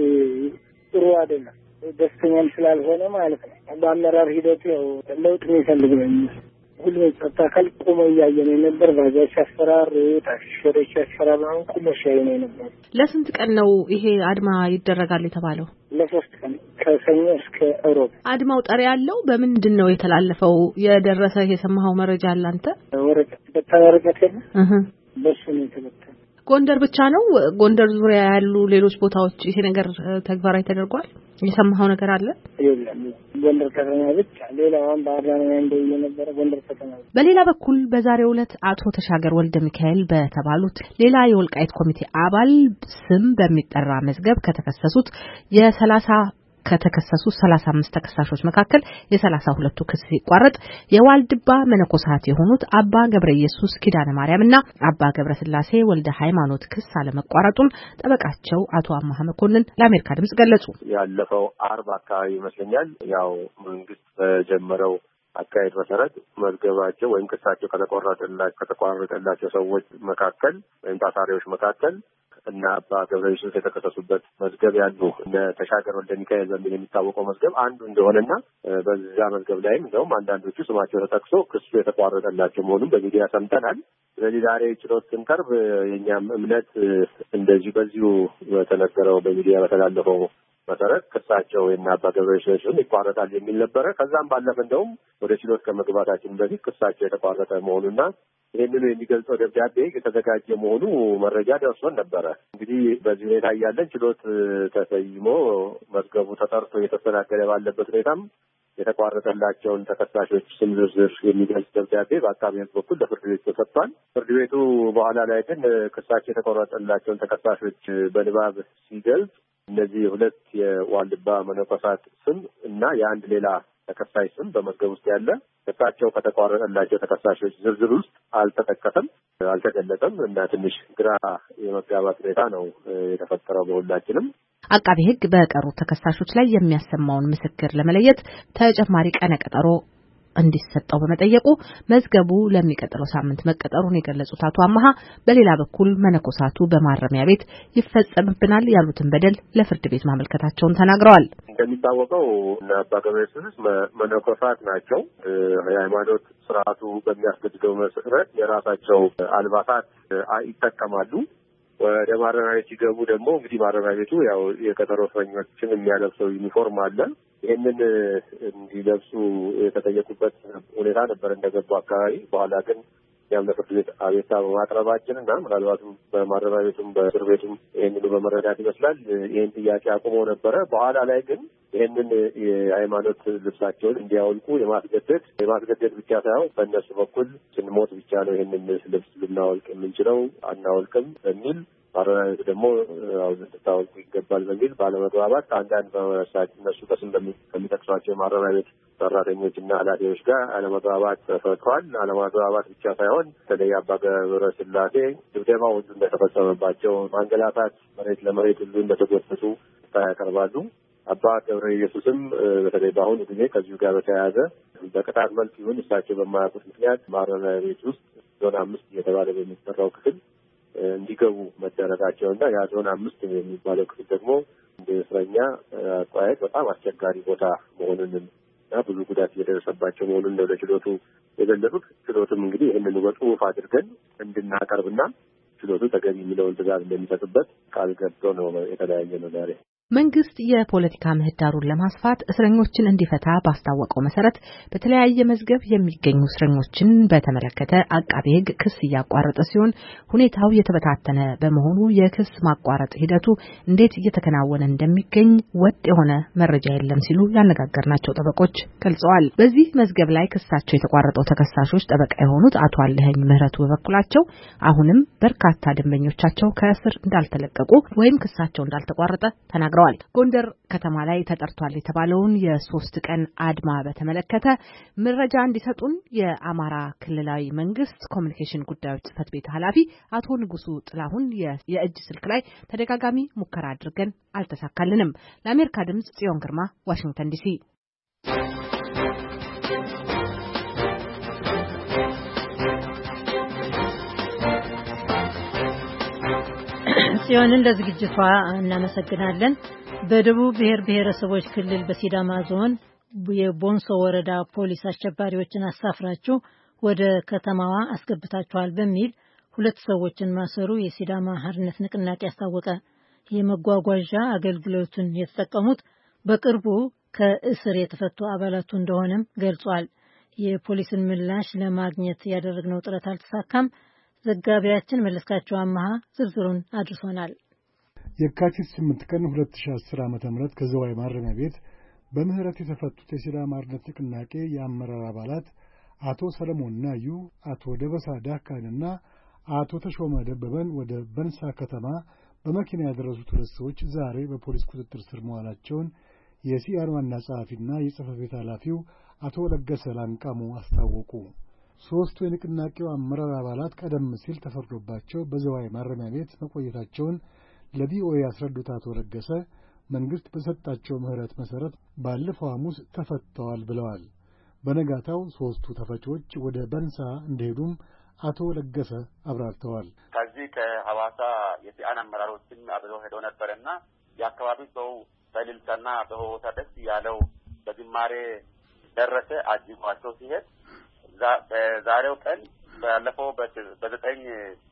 ጥሩ አይደለም ደስተኛም ስላልሆነ ማለት ነው። በአመራር ሂደቱ ያው ለውጥ የሚፈልግ ነው። ሁሉም የጸጥታ አካል ቆሞ እያየን ነበር። ባጃጅ አስፈራሩ፣ ታሽከሮች አስፈራሩ፣ ቆሞ ሲያዩ ነበር። ለስንት ቀን ነው ይሄ አድማ ይደረጋል የተባለው? ለሶስት ቀን ከሰኞ እስከ እሮብ። አድማው ጠሪ ያለው በምንድን ነው የተላለፈው? የደረሰ የሰማኸው መረጃ አለ አንተ? ወረቀት በተወረቀት የለ እህ በሱ ነው የተበተነው። ጎንደር ብቻ ነው? ጎንደር ዙሪያ ያሉ ሌሎች ቦታዎች ይሄ ነገር ተግባራዊ ተደርጓል? የሰማኸው ነገር አለ? የለም። ጎንደር ከተማ ብቻ ሌላውን ባዳና እንደየ ነበር ጎንደር ከተማ። በሌላ በኩል በዛሬው ዕለት አቶ ተሻገር ወልደ ሚካኤል በተባሉት ሌላ የወልቃይት ኮሚቴ አባል ስም በሚጠራ መዝገብ ከተከሰሱት የሰላሳ ከተከሰሱ ሰላሳ አምስት ተከሳሾች መካከል የሰላሳ ሁለቱ ክስ ሲቋረጥ የዋልድባ መነኮሳት የሆኑት አባ ገብረ ኢየሱስ ኪዳነ ማርያምና አባ ገብረ ስላሴ ወልደ ሃይማኖት ክስ አለመቋረጡን ጠበቃቸው አቶ አማሃ መኮንን ለአሜሪካ ድምጽ ገለጹ። ያለፈው አርብ አካባቢ ይመስለኛል ያው መንግስት በጀመረው አካሄድ መሰረት መዝገባቸው ወይም ክሳቸው ከተቋረጠላቸው ከተቋረጠላቸው ሰዎች መካከል ወይም ታሳሪዎች መካከል እና አባ ገብረ ኢየሱስ የተከሰሱበት መዝገብ ያሉ እነ ተሻገር ወልደ ሚካኤል በሚል የሚታወቀው መዝገብ አንዱ እንደሆነና በዛ መዝገብ ላይም እንደውም አንዳንዶቹ ስማቸው ተጠቅሶ ክሱ የተቋረጠላቸው መሆኑን በሚዲያ ሰምተናል። ስለዚህ ዛሬ ችሎት ስንቀርብ የኛም እምነት እንደዚህ በዚሁ በተነገረው በሚዲያ በተላለፈው መሰረት ክሳቸው እና አባ ገብረ ኢየሱስ ይቋረጣል የሚል ነበረ። ከዛም ባለፈ እንደውም ወደ ችሎት ከመግባታችን በፊት ክሳቸው የተቋረጠ መሆኑና ይህንኑ የሚገልጸው ደብዳቤ የተዘጋጀ መሆኑ መረጃ ደርሶን ነበረ። እንግዲህ በዚህ ሁኔታ እያለን ችሎት ተሰይሞ መዝገቡ ተጠርቶ እየተስተናገደ ባለበት ሁኔታም የተቋረጠላቸውን ተከሳሾች ስም ዝርዝር የሚገልጽ ደብዳቤ በአቃቤ ሕግ በኩል ለፍርድ ቤት ተሰጥቷል። ፍርድ ቤቱ በኋላ ላይ ግን ክሳቸው የተቋረጠላቸውን ተከሳሾች በንባብ ሲገልጽ እነዚህ ሁለት የዋልድባ መነኮሳት ስም እና የአንድ ሌላ ተከሳሽ ስም በመዝገብ ውስጥ ያለ ክሳቸው ከተቋረጠላቸው ተከሳሾች ዝርዝር ውስጥ አልተጠቀሰም፣ አልተገለጸም እና ትንሽ ግራ የመጋባት ሁኔታ ነው የተፈጠረው በሁላችንም። አቃቤ ሕግ በቀሩት ተከሳሾች ላይ የሚያሰማውን ምስክር ለመለየት ተጨማሪ ቀነ ቀጠሮ እንዲሰጠው በመጠየቁ መዝገቡ ለሚቀጥለው ሳምንት መቀጠሩን የገለጹት አቶ አማሃ በሌላ በኩል መነኮሳቱ በማረሚያ ቤት ይፈጸምብናል ያሉትን በደል ለፍርድ ቤት ማመልከታቸውን ተናግረዋል። እንደሚታወቀው እና አባ ገብረ ኢየሱስ መነኮሳት ናቸው። የሃይማኖት ስርዓቱ በሚያስገድደው መሰረት የራሳቸው አልባሳት ይጠቀማሉ። ወደ ማረሚያ ቤት ሲገቡ ደግሞ እንግዲህ ማረሚያ ቤቱ ያው የቀጠሮ እስረኞችን የሚያለብሰው ዩኒፎርም አለ። ይህንን እንዲለብሱ የተጠየቁበት ሁኔታ ነበር እንደገቡ አካባቢ። በኋላ ግን ያም ለፍርድ ቤት አቤቱታ በማቅረባችን እና ምናልባትም በማረሚያ ቤቱም በእስር ቤቱም ይህንኑ በመረዳት ይመስላል ይህን ጥያቄ አቁመው ነበረ። በኋላ ላይ ግን ይህንን የሃይማኖት ልብሳቸውን እንዲያወልቁ የማስገደድ የማስገደድ ብቻ ሳይሆን በእነሱ በኩል ስንሞት ብቻ ነው ይህንን ልብስ ልናወልቅ የምንችለው አናወልቅም በሚል ማረሚያ ቤቱ ደግሞ ልታወልቁ ይገባል በሚል ባለመግባባት አንዳንድ በመሳጭ እነሱ በስም ከሚጠቅሷቸው የማረሚያ ቤት ሰራተኞችና ኃላፊዎች ጋር አለመግባባት ተፈጥሯል። አለመግባባት ብቻ ሳይሆን በተለይ አባ ገብረ ስላሴ ድብደባ ሁሉ እንደተፈጸመባቸው፣ ማንገላታት፣ መሬት ለመሬት ሁሉ እንደተጎተቱ ያቀርባሉ። አባ ገብረ ኢየሱስም በተለይ በአሁኑ ጊዜ ከዚሁ ጋር በተያያዘ በቅጣት መልክ ይሁን እሳቸው በማያውቁት ምክንያት ማረሚያ ቤት ውስጥ ዞን አምስት እየተባለ በሚጠራው ክፍል እንዲገቡ መደረጋቸውና ያ ዞን አምስት የሚባለው ክፍል ደግሞ እንደ እስረኛ አቋያት በጣም አስቸጋሪ ቦታ መሆኑንና ብዙ ጉዳት እየደረሰባቸው መሆኑን ነው ለችሎቱ የገለጹት። ችሎቱም እንግዲህ ይህንን በጽሁፍ አድርገን እንድናቀርብና ችሎቱ ተገቢ የሚለውን ትዕዛዝ እንደሚሰጥበት ቃል ገብቶ ነው የተለያየ ነው ዛሬ። መንግስት የፖለቲካ ምህዳሩን ለማስፋት እስረኞችን እንዲፈታ ባስታወቀው መሰረት በተለያየ መዝገብ የሚገኙ እስረኞችን በተመለከተ አቃቤ ሕግ ክስ እያቋረጠ ሲሆን ሁኔታው የተበታተነ በመሆኑ የክስ ማቋረጥ ሂደቱ እንዴት እየተከናወነ እንደሚገኝ ወጥ የሆነ መረጃ የለም ሲሉ ያነጋገርናቸው ጠበቆች ገልጸዋል። በዚህ መዝገብ ላይ ክሳቸው የተቋረጠው ተከሳሾች ጠበቃ የሆኑት አቶ አለኸኝ ምህረቱ በበኩላቸው አሁንም በርካታ ደንበኞቻቸው ከእስር እንዳልተለቀቁ ወይም ክሳቸው እንዳልተቋረጠ ተናግረዋል። ጎንደር ከተማ ላይ ተጠርቷል የተባለውን የሶስት ቀን አድማ በተመለከተ መረጃ እንዲሰጡን የአማራ ክልላዊ መንግስት ኮሚኒኬሽን ጉዳዮች ጽህፈት ቤት ኃላፊ አቶ ንጉሱ ጥላሁን የእጅ ስልክ ላይ ተደጋጋሚ ሙከራ አድርገን አልተሳካልንም። ለአሜሪካ ድምጽ ጽዮን ግርማ ዋሽንግተን ዲሲ። ጽዮንን ለዝግጅቷ እናመሰግናለን። በደቡብ ብሔር ብሔረሰቦች ክልል በሲዳማ ዞን የቦንሶ ወረዳ ፖሊስ አሸባሪዎችን አሳፍራችሁ ወደ ከተማዋ አስገብታችኋል በሚል ሁለት ሰዎችን ማሰሩ የሲዳማ ሓርነት ንቅናቄ አስታወቀ። የመጓጓዣ አገልግሎቱን የተጠቀሙት በቅርቡ ከእስር የተፈቱ አባላቱ እንደሆነም ገልጿል። የፖሊስን ምላሽ ለማግኘት ያደረግነው ጥረት አልተሳካም። ዘጋቢያችን መለስካቸው አማሃ ዝርዝሩን አድርሶናል። የካቲት ስምንት ቀን ሁለት ሺህ አስር ዓመተ ምህረት ከዘዋይ ማረሚያ ቤት በምህረት የተፈቱት የሲዳማ ሓርነት ንቅናቄ የአመራር አባላት አቶ ሰለሞን ናዩ፣ አቶ ደበሳ ዳካንና አቶ ተሾመ ደበበን ወደ በንሳ ከተማ በመኪና ያደረሱት ሁለት ሰዎች ዛሬ በፖሊስ ቁጥጥር ስር መዋላቸውን የሲአር ዋና ጸሐፊና የጽሕፈት ቤት ኃላፊው አቶ ለገሰ ላንቃሙ አስታወቁ። ሶስቱ የንቅናቄው አመራር አባላት ቀደም ሲል ተፈርዶባቸው በዘዋይ ማረሚያ ቤት መቆየታቸውን ለቪኦኤ ያስረዱት አቶ ለገሰ መንግስት በሰጣቸው ምህረት መሰረት ባለፈው ሐሙስ ተፈተዋል ብለዋል። በነጋታው ሶስቱ ተፈቺዎች ወደ በንሳ እንደሄዱም አቶ ለገሰ አብራርተዋል። ከዚህ ከሐዋሳ የሲአን አመራሮችን አብረው ሄደው ነበርና የአካባቢው ሰው በእልልታና በሆታ ደስ ያለው በዝማሬ ደረሰ አጅቧቸው ሲሄድ በዛሬው ቀን ባለፈው በዘጠኝ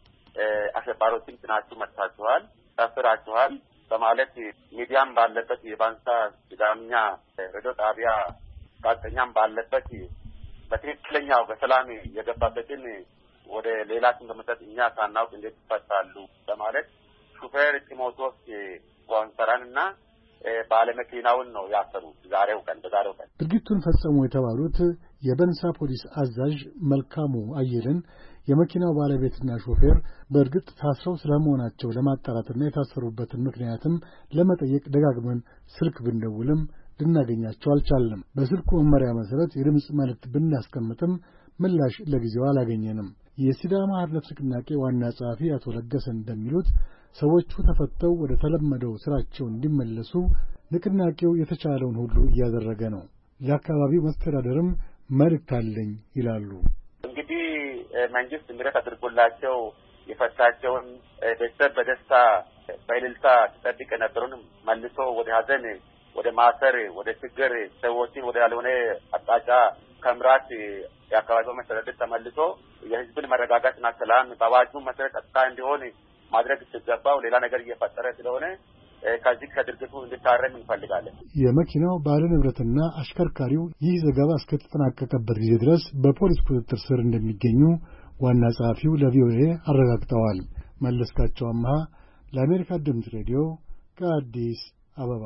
አሸባሪዎችን ጭናችሁ መጥታችኋል፣ ታስራችኋል በማለት ሚዲያም ባለበት የባንሳ ሲዳምኛ ሬዲዮ ጣቢያ ጋዜጠኛም ባለበት በትክክለኛው በሰላም የገባበትን ወደ ሌላ ስም በመስጠት እኛ ሳናውቅ እንዴት ይፈታሉ በማለት ሹፌር ጢሞቴዎስ ጓንሰራንና ባለመኪናውን ነው ያሰሩት። ዛሬው ቀን በዛሬው ቀን ድርጊቱን ፈጸሙ የተባሉት የበንሳ ፖሊስ አዛዥ መልካሙ አየለን የመኪናው ባለቤትና ሾፌር በእርግጥ ታስረው ስለመሆናቸው ለማጣራትና የታሰሩበትን ምክንያትም ለመጠየቅ ደጋግመን ስልክ ብንደውልም ልናገኛቸው አልቻልንም። በስልኩ መመሪያ መሰረት የድምጽ መልእክት ብናስቀምጥም ምላሽ ለጊዜው አላገኘንም። የሲዳማ ሓርነት ንቅናቄ ዋና ጸሐፊ አቶ ለገሰ እንደሚሉት ሰዎቹ ተፈተው ወደ ተለመደው ስራቸው እንዲመለሱ ንቅናቄው የተቻለውን ሁሉ እያደረገ ነው። ለአካባቢው መስተዳደርም መልእክት አለኝ ይላሉ። እንግዲህ መንግስት ምህረት አድርጎላቸው የፈታቸውን ቤተሰብ በደስታ በእልልታ ሲጠብቅ የነበረውን መልሶ ወደ ሀዘን፣ ወደ ማሰር፣ ወደ ችግር ሰዎችን ወደ ያልሆነ አቅጣጫ ከምራት የአካባቢው መስተዳደር ተመልሶ የህዝብን መረጋጋትና ሰላም በአዋጁ መሰረት ጸጥታ እንዲሆን ማድረግ ሲገባው ሌላ ነገር እየፈጠረ ስለሆነ ከዚህ ከድርጊቱ እንድታረም እንፈልጋለን። የመኪናው ባለ ንብረትና አሽከርካሪው ይህ ዘገባ እስከተጠናቀቀበት ጊዜ ድረስ በፖሊስ ቁጥጥር ስር እንደሚገኙ ዋና ጸሐፊው ለቪኦኤ አረጋግጠዋል። መለስካቸው አማሃ ለአሜሪካ ድምፅ ሬዲዮ ከአዲስ አበባ።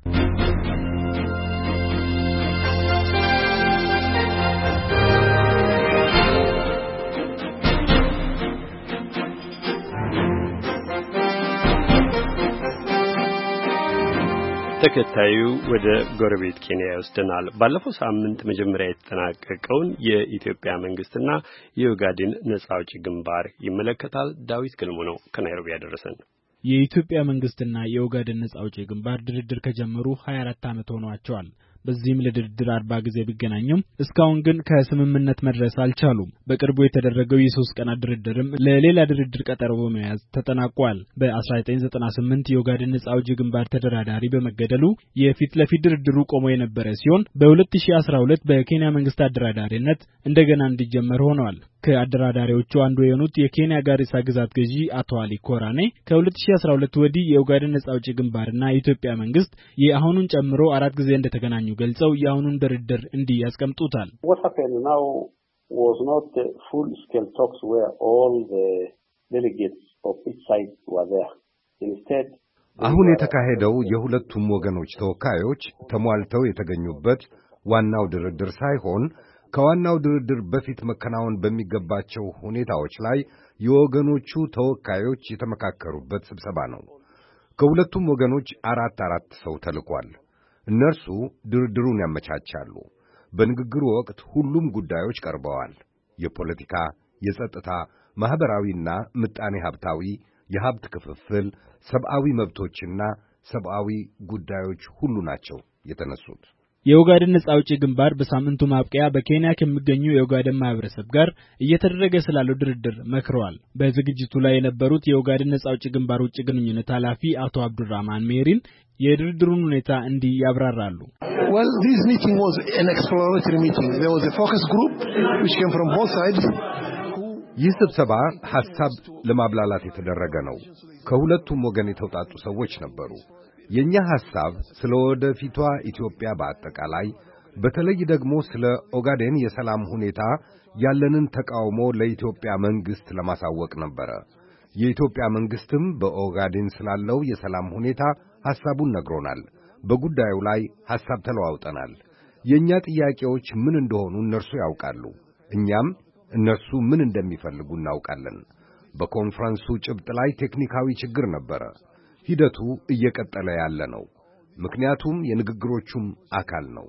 ተከታዩ ወደ ጎረቤት ኬንያ ይወስደናል። ባለፈው ሳምንት መጀመሪያ የተጠናቀቀውን የኢትዮጵያ መንግስትና የኡጋዴን ነጻ አውጪ ግንባር ይመለከታል። ዳዊት ገልሞ ነው ከናይሮቢ ያደረሰን። የኢትዮጵያ መንግስትና የኡጋዴን ነጻ አውጪ ግንባር ድርድር ከጀመሩ ሀያ አራት ዓመት ሆኗቸዋል። በዚህም ለድርድር አርባ ጊዜ ቢገናኙም እስካሁን ግን ከስምምነት መድረስ አልቻሉም። በቅርቡ የተደረገው የሶስት ቀናት ድርድርም ለሌላ ድርድር ቀጠሮ በመያዝ ተጠናቋል። በ1998 የኡጋዴን ነጻ አውጪ ግንባር ተደራዳሪ በመገደሉ የፊት ለፊት ድርድሩ ቆሞ የነበረ ሲሆን በ2012 በኬንያ መንግስት አደራዳሪነት እንደገና እንዲጀመር ሆኗል። ከአደራዳሪዎቹ አንዱ የሆኑት የኬንያ ጋሪሳ ግዛት ገዢ አቶ አሊ ኮራኔ ከሁለት ሺህ አስራ ሁለት ወዲህ የኦጋዴን ነጻ አውጪ ግንባርና የኢትዮጵያ መንግስት የአሁኑን ጨምሮ አራት ጊዜ እንደተገናኙ ገልጸው የአሁኑን ድርድር እንዲህ ያስቀምጡታል። What happened now was not the full scale talks where all the delegates of each side were there. Instead, አሁን የተካሄደው የሁለቱም ወገኖች ተወካዮች ተሟልተው የተገኙበት ዋናው ድርድር ሳይሆን ከዋናው ድርድር በፊት መከናወን በሚገባቸው ሁኔታዎች ላይ የወገኖቹ ተወካዮች የተመካከሩበት ስብሰባ ነው። ከሁለቱም ወገኖች አራት አራት ሰው ተልኳል። እነርሱ ድርድሩን ያመቻቻሉ። በንግግሩ ወቅት ሁሉም ጉዳዮች ቀርበዋል። የፖለቲካ፣ የጸጥታ፣ ማህበራዊና ምጣኔ ሀብታዊ፣ የሀብት ክፍፍል፣ ሰብአዊ መብቶችና ሰብአዊ ጉዳዮች ሁሉ ናቸው የተነሱት። የኦጋዴን ነጻ አውጪ ግንባር በሳምንቱ ማብቂያ በኬንያ ከሚገኙ የኦጋዴን ማህበረሰብ ጋር እየተደረገ ስላለው ድርድር መክረዋል። በዝግጅቱ ላይ የነበሩት የኦጋዴን ነጻ አውጪ ግንባር ውጭ ግንኙነት ኃላፊ አቶ አብዱራህማን ሜሪን የድርድሩን ሁኔታ እንዲህ ያብራራሉ። Well, this meeting was an exploratory meeting. There was a focus group which came from both sides. ይህ ስብሰባ ሐሳብ ለማብላላት የተደረገ ነው። ከሁለቱም ወገን የተውጣጡ ሰዎች ነበሩ። የኛ ሐሳብ ስለ ወደፊቷ ኢትዮጵያ በአጠቃላይ በተለይ ደግሞ ስለ ኦጋዴን የሰላም ሁኔታ ያለንን ተቃውሞ ለኢትዮጵያ መንግስት ለማሳወቅ ነበር። የኢትዮጵያ መንግስትም በኦጋዴን ስላለው የሰላም ሁኔታ ሐሳቡን ነግሮናል። በጉዳዩ ላይ ሐሳብ ተለዋውጠናል። የኛ ጥያቄዎች ምን እንደሆኑ እነርሱ ያውቃሉ። እኛም እነርሱ ምን እንደሚፈልጉ እናውቃለን። በኮንፈረንሱ ጭብጥ ላይ ቴክኒካዊ ችግር ነበረ። ሂደቱ እየቀጠለ ያለ ነው። ምክንያቱም የንግግሮቹም አካል ነው።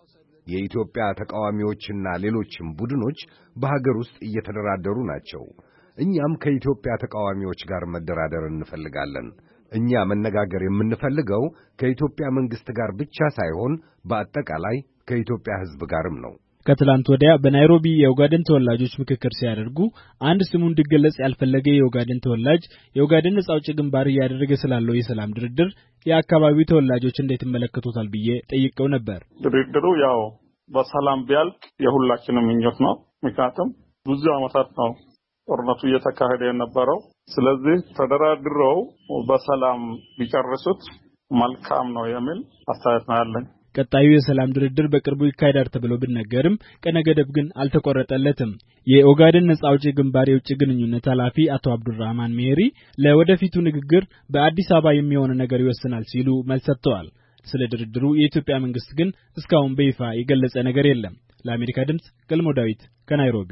የኢትዮጵያ ተቃዋሚዎችና ሌሎችም ቡድኖች በሀገር ውስጥ እየተደራደሩ ናቸው። እኛም ከኢትዮጵያ ተቃዋሚዎች ጋር መደራደር እንፈልጋለን። እኛ መነጋገር የምንፈልገው ከኢትዮጵያ መንግስት ጋር ብቻ ሳይሆን በአጠቃላይ ከኢትዮጵያ ሕዝብ ጋርም ነው። ከትላንት ወዲያ በናይሮቢ የኦጋዴን ተወላጆች ምክክር ሲያደርጉ አንድ ስሙ እንዲገለጽ ያልፈለገ የኦጋዴን ተወላጅ የኦጋዴን ነጻ አውጪ ግንባር እያደረገ ስላለው የሰላም ድርድር የአካባቢው ተወላጆች እንዴት ይመለከቱታል ብዬ ጠይቀው ነበር። ድርድሩ ያው በሰላም ቢያልቅ የሁላችንም ምኞት ነው። ምክንያቱም ብዙ ዓመታት ነው ጦርነቱ እየተካሄደ የነበረው። ስለዚህ ተደራድረው በሰላም ቢጨርሱት መልካም ነው የሚል አስተያየት ነው ያለኝ። ቀጣዩ የሰላም ድርድር በቅርቡ ይካሄዳል ተብሎ ቢነገርም ቀነ ገደብ ግን አልተቆረጠለትም። የኦጋዴን ነጻ አውጪ ግንባር የውጭ ግንኙነት ኃላፊ አቶ አብዱራህማን ሜሪ ለወደፊቱ ንግግር በአዲስ አበባ የሚሆን ነገር ይወስናል ሲሉ መልስ ሰጥተዋል። ስለ ድርድሩ የኢትዮጵያ መንግስት ግን እስካሁን በይፋ የገለጸ ነገር የለም። ለአሜሪካ ድምጽ ገልሞ ዳዊት ከናይሮቢ።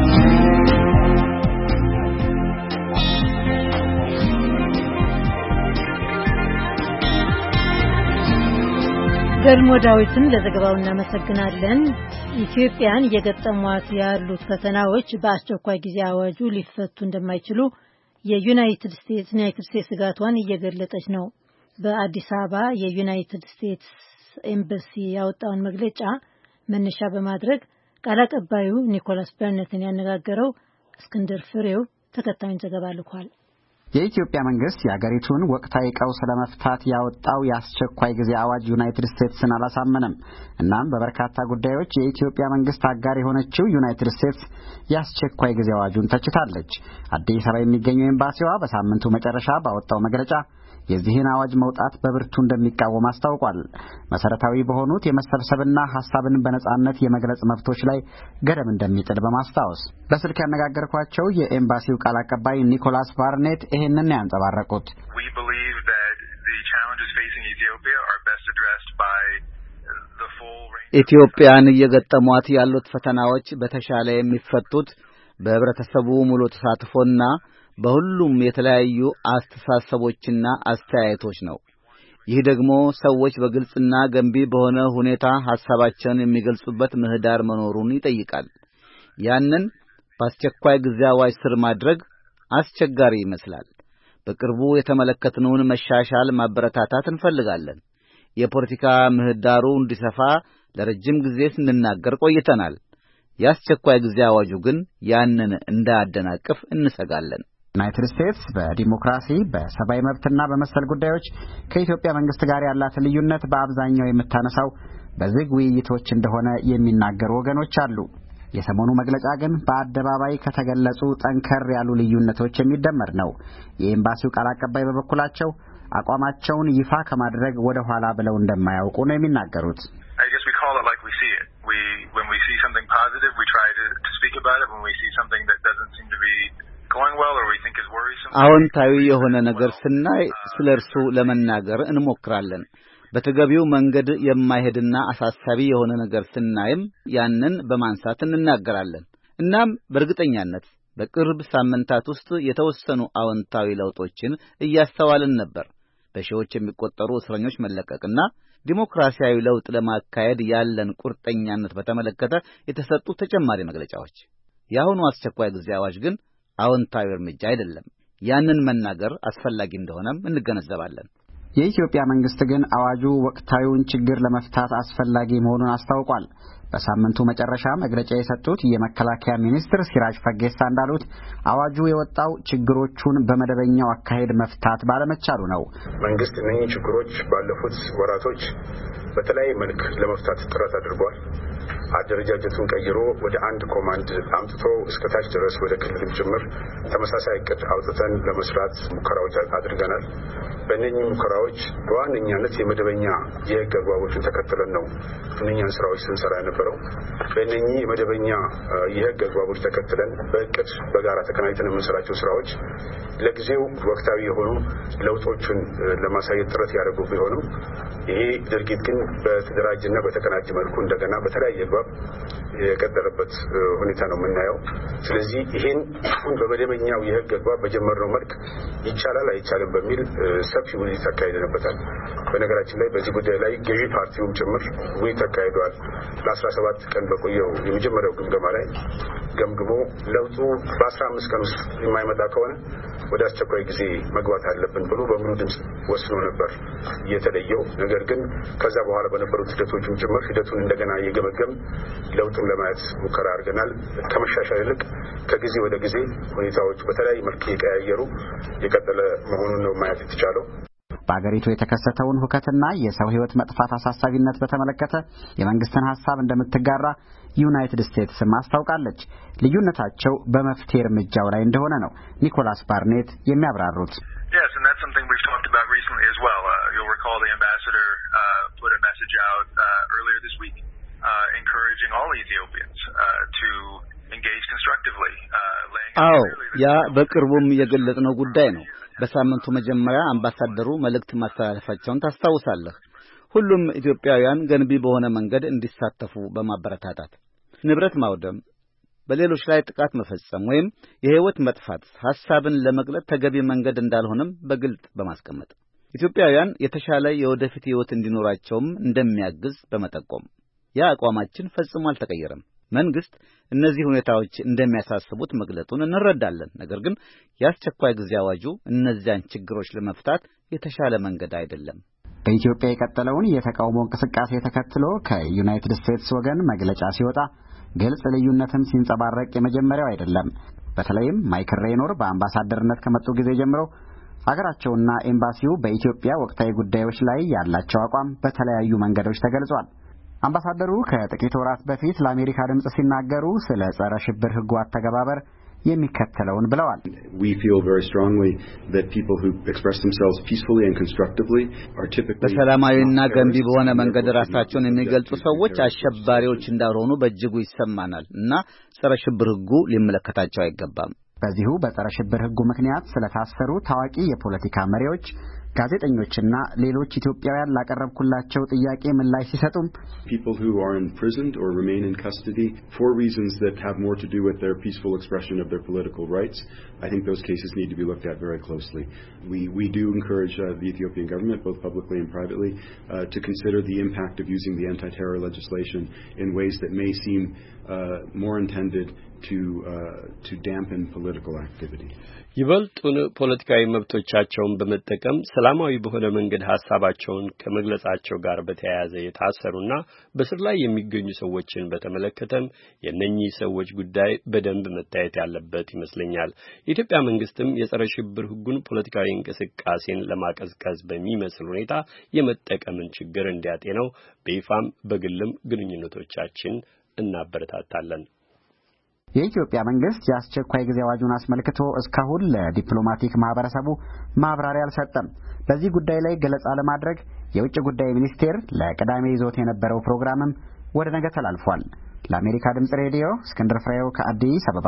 ገልሞ ዳዊትን ለዘገባው እናመሰግናለን። ኢትዮጵያን እየገጠሟት ያሉት ፈተናዎች በአስቸኳይ ጊዜ አዋጁ ሊፈቱ እንደማይችሉ የዩናይትድ ስቴትስ ዩናይትድ ስቴትስ ስጋቷን እየገለጠች ነው። በአዲስ አበባ የዩናይትድ ስቴትስ ኤምባሲ ያወጣውን መግለጫ መነሻ በማድረግ ቃል አቀባዩ ኒኮላስ በርነትን ያነጋገረው እስክንድር ፍሬው ተከታዩን ዘገባ ልኳል። የኢትዮጵያ መንግስት የአገሪቱን ወቅታዊ ቀውስ ለመፍታት ያወጣው የአስቸኳይ ጊዜ አዋጅ ዩናይትድ ስቴትስን አላሳመነም። እናም በበርካታ ጉዳዮች የኢትዮጵያ መንግስት አጋር የሆነችው ዩናይትድ ስቴትስ የአስቸኳይ ጊዜ አዋጁን ተችታለች። አዲስ አበባ የሚገኘው ኤምባሲዋ በሳምንቱ መጨረሻ ባወጣው መግለጫ የዚህን አዋጅ መውጣት በብርቱ እንደሚቃወም አስታውቋል። መሰረታዊ በሆኑት የመሰብሰብና ሐሳብን በነጻነት የመግለጽ መብቶች ላይ ገደብ እንደሚጥል በማስታወስ በስልክ ያነጋገርኳቸው የኤምባሲው ቃል አቀባይ ኒኮላስ ባርኔት ይህንን ያንጸባረቁት ኢትዮጵያን እየገጠሟት ያሉት ፈተናዎች በተሻለ የሚፈቱት በህብረተሰቡ ሙሉ ተሳትፎና በሁሉም የተለያዩ አስተሳሰቦችና አስተያየቶች ነው። ይህ ደግሞ ሰዎች በግልጽና ገንቢ በሆነ ሁኔታ ሐሳባቸውን የሚገልጹበት ምህዳር መኖሩን ይጠይቃል። ያንን በአስቸኳይ ጊዜ አዋጅ ስር ማድረግ አስቸጋሪ ይመስላል። በቅርቡ የተመለከትነውን መሻሻል ማበረታታት እንፈልጋለን። የፖለቲካ ምህዳሩ እንዲሰፋ ለረጅም ጊዜ ስንናገር ቆይተናል። የአስቸኳይ ጊዜ አዋጁ ግን ያንን እንዳያደናቅፍ እንሰጋለን። ዩናይትድ ስቴትስ በዲሞክራሲ በሰብአዊ መብትና በመሰል ጉዳዮች ከኢትዮጵያ መንግስት ጋር ያላት ልዩነት በአብዛኛው የምታነሳው በዝግ ውይይቶች እንደሆነ የሚናገሩ ወገኖች አሉ። የሰሞኑ መግለጫ ግን በአደባባይ ከተገለጹ ጠንከር ያሉ ልዩነቶች የሚደመር ነው። የኤምባሲው ቃል አቀባይ በበኩላቸው አቋማቸውን ይፋ ከማድረግ ወደ ኋላ ብለው እንደማያውቁ ነው የሚናገሩት። I guess we call it like we see it. We when we see something positive, we try to, to speak about it. When we see something that doesn't seem to be going well or we think is worrisome, አዎንታዊ የሆነ ነገር ስናይ ስለርሱ ለመናገር እንሞክራለን። በተገቢው መንገድ የማይሄድና አሳሳቢ የሆነ ነገር ስናይም ያንን በማንሳት እንናገራለን። እናም በእርግጠኛነት በቅርብ ሳምንታት ውስጥ የተወሰኑ አዎንታዊ ለውጦችን እያስተዋልን ነበር። በሺዎች የሚቆጠሩ እስረኞች መለቀቅና ዲሞክራሲያዊ ለውጥ ለማካሄድ ያለን ቁርጠኛነት በተመለከተ የተሰጡ ተጨማሪ መግለጫዎች። የአሁኑ አስቸኳይ ጊዜ አዋጅ ግን አዎንታዊ እርምጃ አይደለም። ያንን መናገር አስፈላጊ እንደሆነም እንገነዘባለን። የኢትዮጵያ መንግስት ግን አዋጁ ወቅታዊውን ችግር ለመፍታት አስፈላጊ መሆኑን አስታውቋል። በሳምንቱ መጨረሻ መግለጫ የሰጡት የመከላከያ ሚኒስትር ሲራጅ ፈጌሳ እንዳሉት አዋጁ የወጣው ችግሮቹን በመደበኛው አካሄድ መፍታት ባለመቻሉ ነው። መንግስት እነኚህ ችግሮች ባለፉት ወራቶች በተለያየ መልክ ለመፍታት ጥረት አድርጓል። አደረጃጀቱን ቀይሮ ወደ አንድ ኮማንድ አምጥቶ እስከ ታች ድረስ ወደ ክልልም ጭምር ተመሳሳይ እቅድ አውጥተን ለመስራት ሙከራዎች አድርገናል። በእነኚህ ሙከራዎች በዋነኛነት የመደበኛ የህግ አግባቦችን ተከትለን ነው እነኛን ስራዎች ስንሰራ የነበረው። በእነኚህ የመደበኛ የህግ አግባቦች ተከትለን በእቅድ በጋራ ተቀናጅተን የምንሰራቸው ስራዎች ለጊዜው ወቅታዊ የሆኑ ለውጦችን ለማሳየት ጥረት ያደረጉ ቢሆንም ይሄ ድርጊት ግን በተደራጀና በተቀናጀ መልኩ እንደገና በተለያየ አግባብ የቀጠለበት ሁኔታ ነው የምናየው። ስለዚህ ይሄን በመደበኛው የህግ አግባብ በጀመርነው መልክ ይቻላል አይቻልም በሚል ሰፊ ውይይት ተካሂደንበታል። በነገራችን ላይ በዚህ ጉዳይ ላይ ገዢ ፓርቲውም ጭምር ውይይት ተካሂዷል። ለአስራ ሰባት ቀን በቆየው የመጀመሪያው ግምገማ ላይ ገምግሞ ለውጡ በአስራ አምስት ቀን ውስጥ የማይመጣ ከሆነ ወደ አስቸኳይ ጊዜ መግባት አለብን ብሎ በሙሉ ድምጽ ወስኖ ነበር የተለየው። ነገር ግን ከዛ በኋላ በነበሩት ሂደቶችም ጭምር ሂደቱን እንደገና የገመገም ለውጡን ለማየት ሙከራ አድርገናል። ከመሻሻል ይልቅ ከጊዜ ወደ ጊዜ ሁኔታዎች በተለያየ መልክ የቀያየሩ የቀጠለ መሆኑን ነው ማየት የተቻለው። በአገሪቱ የተከሰተውን ሁከትና የሰው ሕይወት መጥፋት አሳሳቢነት በተመለከተ የመንግስትን ሐሳብ እንደምትጋራ ዩናይትድ ስቴትስ ማስታውቃለች። ልዩነታቸው በመፍትሄ እርምጃው ላይ እንደሆነ ነው ኒኮላስ ባርኔት የሚያብራሩት። Yes, and that's something we've talked about recently as well. Uh, you'll recall the ambassador uh, put a message out uh, earlier this week uh, encouraging all Ethiopians uh, to engage constructively. አዎ ያ በቅርቡም የገለጽነው ጉዳይ ነው። በሳምንቱ መጀመሪያ አምባሳደሩ መልእክት ማስተላለፋቸውን ታስታውሳለህ። ሁሉም ኢትዮጵያውያን ገንቢ በሆነ መንገድ እንዲሳተፉ በማበረታታት ንብረት ማውደም፣ በሌሎች ላይ ጥቃት መፈጸም ወይም የህይወት መጥፋት ሐሳብን ለመግለጽ ተገቢ መንገድ እንዳልሆነም በግልጽ በማስቀመጥ ኢትዮጵያውያን የተሻለ የወደፊት ህይወት እንዲኖራቸውም እንደሚያግዝ በመጠቆም ያ አቋማችን ፈጽሞ አልተቀየረም። መንግስት እነዚህ ሁኔታዎች እንደሚያሳስቡት መግለጹን እንረዳለን። ነገር ግን የአስቸኳይ ጊዜ አዋጁ እነዚያን ችግሮች ለመፍታት የተሻለ መንገድ አይደለም። በኢትዮጵያ የቀጠለውን የተቃውሞ እንቅስቃሴ ተከትሎ ከዩናይትድ ስቴትስ ወገን መግለጫ ሲወጣ ግልጽ ልዩነትም ሲንጸባረቅ የመጀመሪያው አይደለም። በተለይም ማይክል ሬይኖር በአምባሳደርነት ከመጡ ጊዜ ጀምሮ አገራቸውና ኤምባሲው በኢትዮጵያ ወቅታዊ ጉዳዮች ላይ ያላቸው አቋም በተለያዩ መንገዶች ተገልጿል። አምባሳደሩ ከጥቂት ወራት በፊት ለአሜሪካ ድምጽ ሲናገሩ ስለ ጸረ ሽብር ሕጉ አተገባበር የሚከተለውን ብለዋል። We feel very strongly that people who express themselves peacefully and constructively are typically በሰላማዊና ገንቢ በሆነ መንገድ ራሳቸውን የሚገልጹ ሰዎች አሸባሪዎች እንዳልሆኑ በእጅጉ ይሰማናል እና ጸረ ሽብር ሕጉ ሊመለከታቸው አይገባም። በዚሁ በጸረ ሽብር ሕጉ ምክንያት ስለታሰሩ ታዋቂ የፖለቲካ መሪዎች፣ ጋዜጠኞችና ሌሎች ኢትዮጵያውያን ላቀረብኩላቸው ጥያቄ ምላሽ ሲሰጡም people who are imprisoned or remain in custody for reasons that have more to do with their peaceful expression of their political rights, I think those cases need to be looked at very closely. We we do encourage uh, the Ethiopian government, both publicly and privately, uh, to consider the impact of using the anti-terror legislation in ways that may seem uh, more intended to uh, to dampen political activity. ይበልጡን ፖለቲካዊ መብቶቻቸውን በመጠቀም ሰላማዊ በሆነ መንገድ ሐሳባቸውን ከመግለጻቸው ጋር በተያያዘ የታሰሩና በስር ላይ የሚገኙ ሰዎችን በተመለከተም የነኚህ ሰዎች ጉዳይ በደንብ መታየት ያለበት ይመስለኛል። የኢትዮጵያ መንግስትም የጸረ ሽብር ሕጉን ፖለቲካዊ እንቅስቃሴን ለማቀዝቀዝ በሚመስል ሁኔታ የመጠቀምን ችግር እንዲያጤነው በይፋም በግልም ግንኙነቶቻችን እናበረታታለን። የኢትዮጵያ መንግስት የአስቸኳይ ጊዜ አዋጁን አስመልክቶ እስካሁን ለዲፕሎማቲክ ማህበረሰቡ ማብራሪያ አልሰጠም። በዚህ ጉዳይ ላይ ገለጻ ለማድረግ የውጭ ጉዳይ ሚኒስቴር ለቅዳሜ ይዞት የነበረው ፕሮግራምም ወደ ነገ ተላልፏል። ለአሜሪካ ድምጽ ሬዲዮ እስክንድር ፍሬው ከአዲስ አበባ።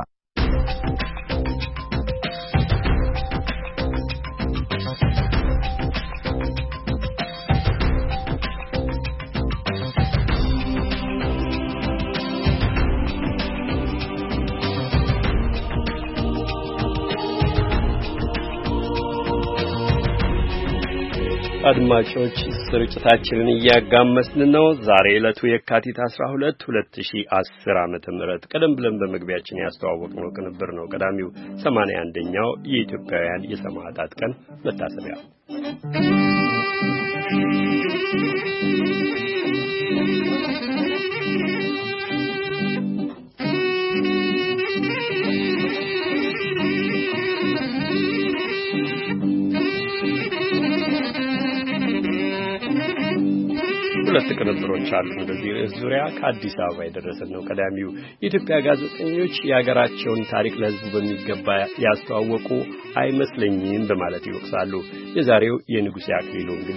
አድማጮች ስርጭታችንን እያጋመስን ነው። ዛሬ ዕለቱ የካቲት አስራ ሁለት ሁለት ሺህ አስር ዓመተ ምህረት ቀደም ብለን በመግቢያችን ያስተዋወቅነው ቅንብር ነው። ቀዳሚው ሰማንያ አንደኛው የኢትዮጵያውያን የሰማዕታት ቀን መታሰቢያ ሁለት ቅንብሮች አሉ። በዚህ ርዕስ ዙሪያ ከአዲስ አበባ የደረሰን ነው። ቀዳሚው የኢትዮጵያ ጋዜጠኞች የሀገራቸውን ታሪክ ለሕዝቡ በሚገባ ያስተዋወቁ አይመስለኝም በማለት ይወቅሳሉ። የዛሬው የንጉሴ አክሊሉ እንግዳ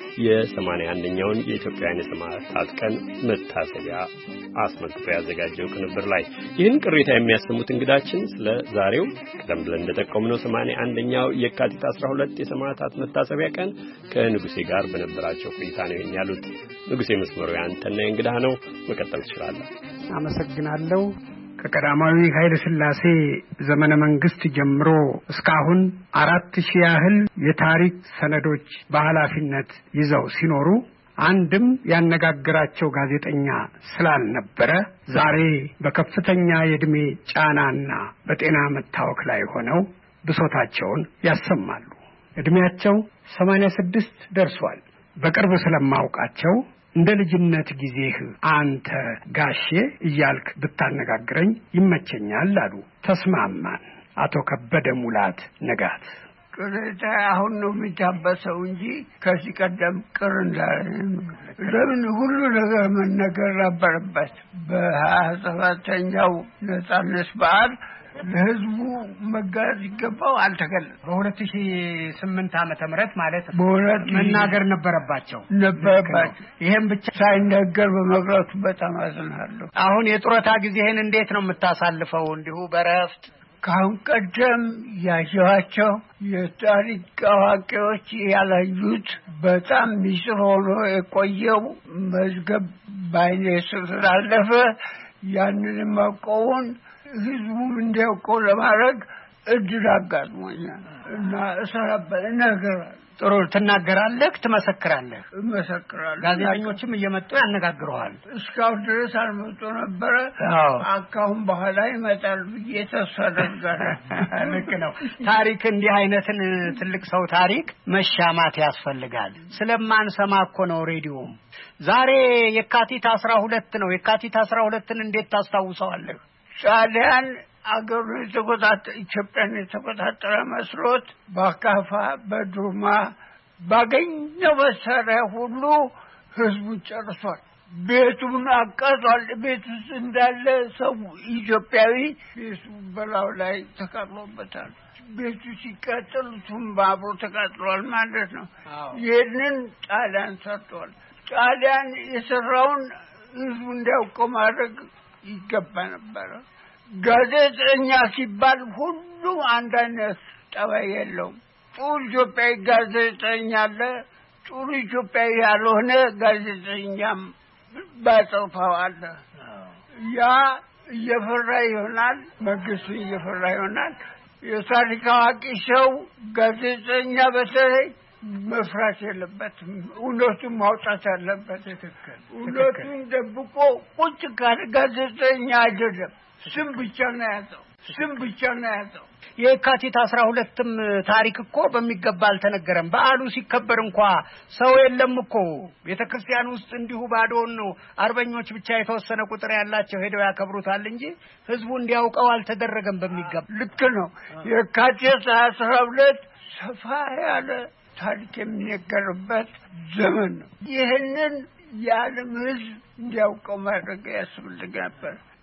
የሰማንያ አንደኛውን የኢትዮጵያውያን የሰማዕታት ቀን መታሰቢያ አስመልክቶ ያዘጋጀው ቅንብር ላይ ይህን ቅሬታ የሚያሰሙት እንግዳችን ስለ ዛሬው ቀደም ብለን እንደጠቆምነው ሰማንያ አንደኛው የካቲት አስራ ሁለት የሰማዕታት መታሰቢያ ቀን ከንጉሴ ጋር በነበራቸው ቆይታ ነው ያሉት። ንጉሴ መስመሩ ያንተና እንግዳ ነው። መቀጠል ትችላለህ። አመሰግናለሁ። ከቀዳማዊ ኃይለ ሥላሴ ዘመነ መንግስት ጀምሮ እስካሁን አራት ሺህ ያህል የታሪክ ሰነዶች በኃላፊነት ይዘው ሲኖሩ አንድም ያነጋግራቸው ጋዜጠኛ ስላልነበረ ዛሬ በከፍተኛ የእድሜ ጫናና በጤና መታወክ ላይ ሆነው ብሶታቸውን ያሰማሉ። እድሜያቸው ሰማንያ ስድስት ደርሷል። በቅርብ ስለማውቃቸው እንደ ልጅነት ጊዜህ አንተ ጋሼ እያልክ ብታነጋግረኝ ይመቸኛል አሉ። ተስማማን። አቶ ከበደ ሙላት ነጋት ቅሬታ አሁን ነው የሚታበሰው እንጂ ከዚህ ቀደም ቅር እንዳለ ለምን ሁሉ ነገር መነገር ነበረበት። በሀያ ሰባተኛው ነጻነት በዓል ለህዝቡ መጋዝ ይገባው አልተገለጸም። በሁለት ሺህ ስምንት ዓመተ ምህረት ማለት በሁለት መናገር ነበረባቸው ነበረባቸው። ይሄን ብቻ ሳይነገር በመቅረቱ በጣም አዝናለሁ። አሁን የጡረታ ጊዜህን እንዴት ነው የምታሳልፈው? እንዲሁ በረፍት? ካሁን ቀደም ያየኋቸው የታሪክ አዋቂዎች ያላዩት በጣም ሚስጥር ሆኖ የቆየው መዝገብ ባይኔ ስላለፈ ያንን ማቆውን ህዝቡም እንዲያውቀው ለማድረግ እድል አጋጥሞኛል እና እሰራበት ነገር ጥሩ ትናገራለህ፣ ትመሰክራለህ። እመሰክራለሁ። ጋዜጠኞችም እየመጡ ያነጋግሩሃል። እስካሁን ድረስ አልመጡ ነበረ። አካሁን በኋላ ይመጣል ብዬ ተስፋ አደርጋለሁ። ልክ ነው። ታሪክ እንዲህ አይነትን ትልቅ ሰው ታሪክ መሻማት ያስፈልጋል። ስለማንሰማ እኮ ነው ሬዲዮም። ዛሬ የካቲት አስራ ሁለት ነው። የካቲት አስራ ሁለትን እንዴት ታስታውሰዋለህ? ጣሊያን አገሩን የተቆጣጠረ ኢትዮጵያን የተቆጣጠረ መስሎት በአካፋ በዱማ ባገኘው መሳሪያ ሁሉ ህዝቡን ጨርሷል። ቤቱን አቃጥሏል። ቤት ውስጥ እንዳለ ሰው ኢትዮጵያዊ ቤቱ በላው ላይ ተቃጥሎበታል። ቤቱ ሲቃጠል እሱም አብሮ ተቃጥሏል ማለት ነው። ይህንን ጣሊያን ሰርቷል። ጣሊያን የሰራውን ህዝቡ እንዲያውቀው ማድረግ ይገባ ነበረ። ጋዜጠኛ ሲባል ሁሉ አንድ አይነት ጠባይ የለውም። ጥሩ ኢትዮጵያዊ ጋዜጠኛ አለ፣ ጥሩ ኢትዮጵያዊ ያልሆነ ጋዜጠኛም ባጠፋው አለ። ያ እየፈራ ይሆናል፣ መንግስቱ እየፈራ ይሆናል። የታሪክ አዋቂ ሰው ጋዜጠኛ በተለይ መፍራት የለበትም። እውነቱን ማውጣት አለበት። እውነቱን ደብቆ ቁጭ ካለ ጋዜጠኛ አይደለም። ስም ብቻ ነው ያዘው። ስም ብቻ ነው ያዘው። የካቲት አስራ ሁለትም ታሪክ እኮ በሚገባ አልተነገረም። በዓሉ ሲከበር እንኳን ሰው የለም እኮ ቤተክርስቲያን ውስጥ እንዲሁ ባዶን ነው። አርበኞች ብቻ የተወሰነ ቁጥር ያላቸው ሄደው ያከብሩታል እንጂ ህዝቡ እንዲያውቀው አልተደረገም በሚገባ። ልክ ነው። የካቲት አስራ ሁለት ሰፋ ያለ ታሪክ የሚነገርበት ዘመን ነው። ይህንን የዓለም ህዝብ እንዲያውቀው ማድረግ ያስፈልግ ነበር።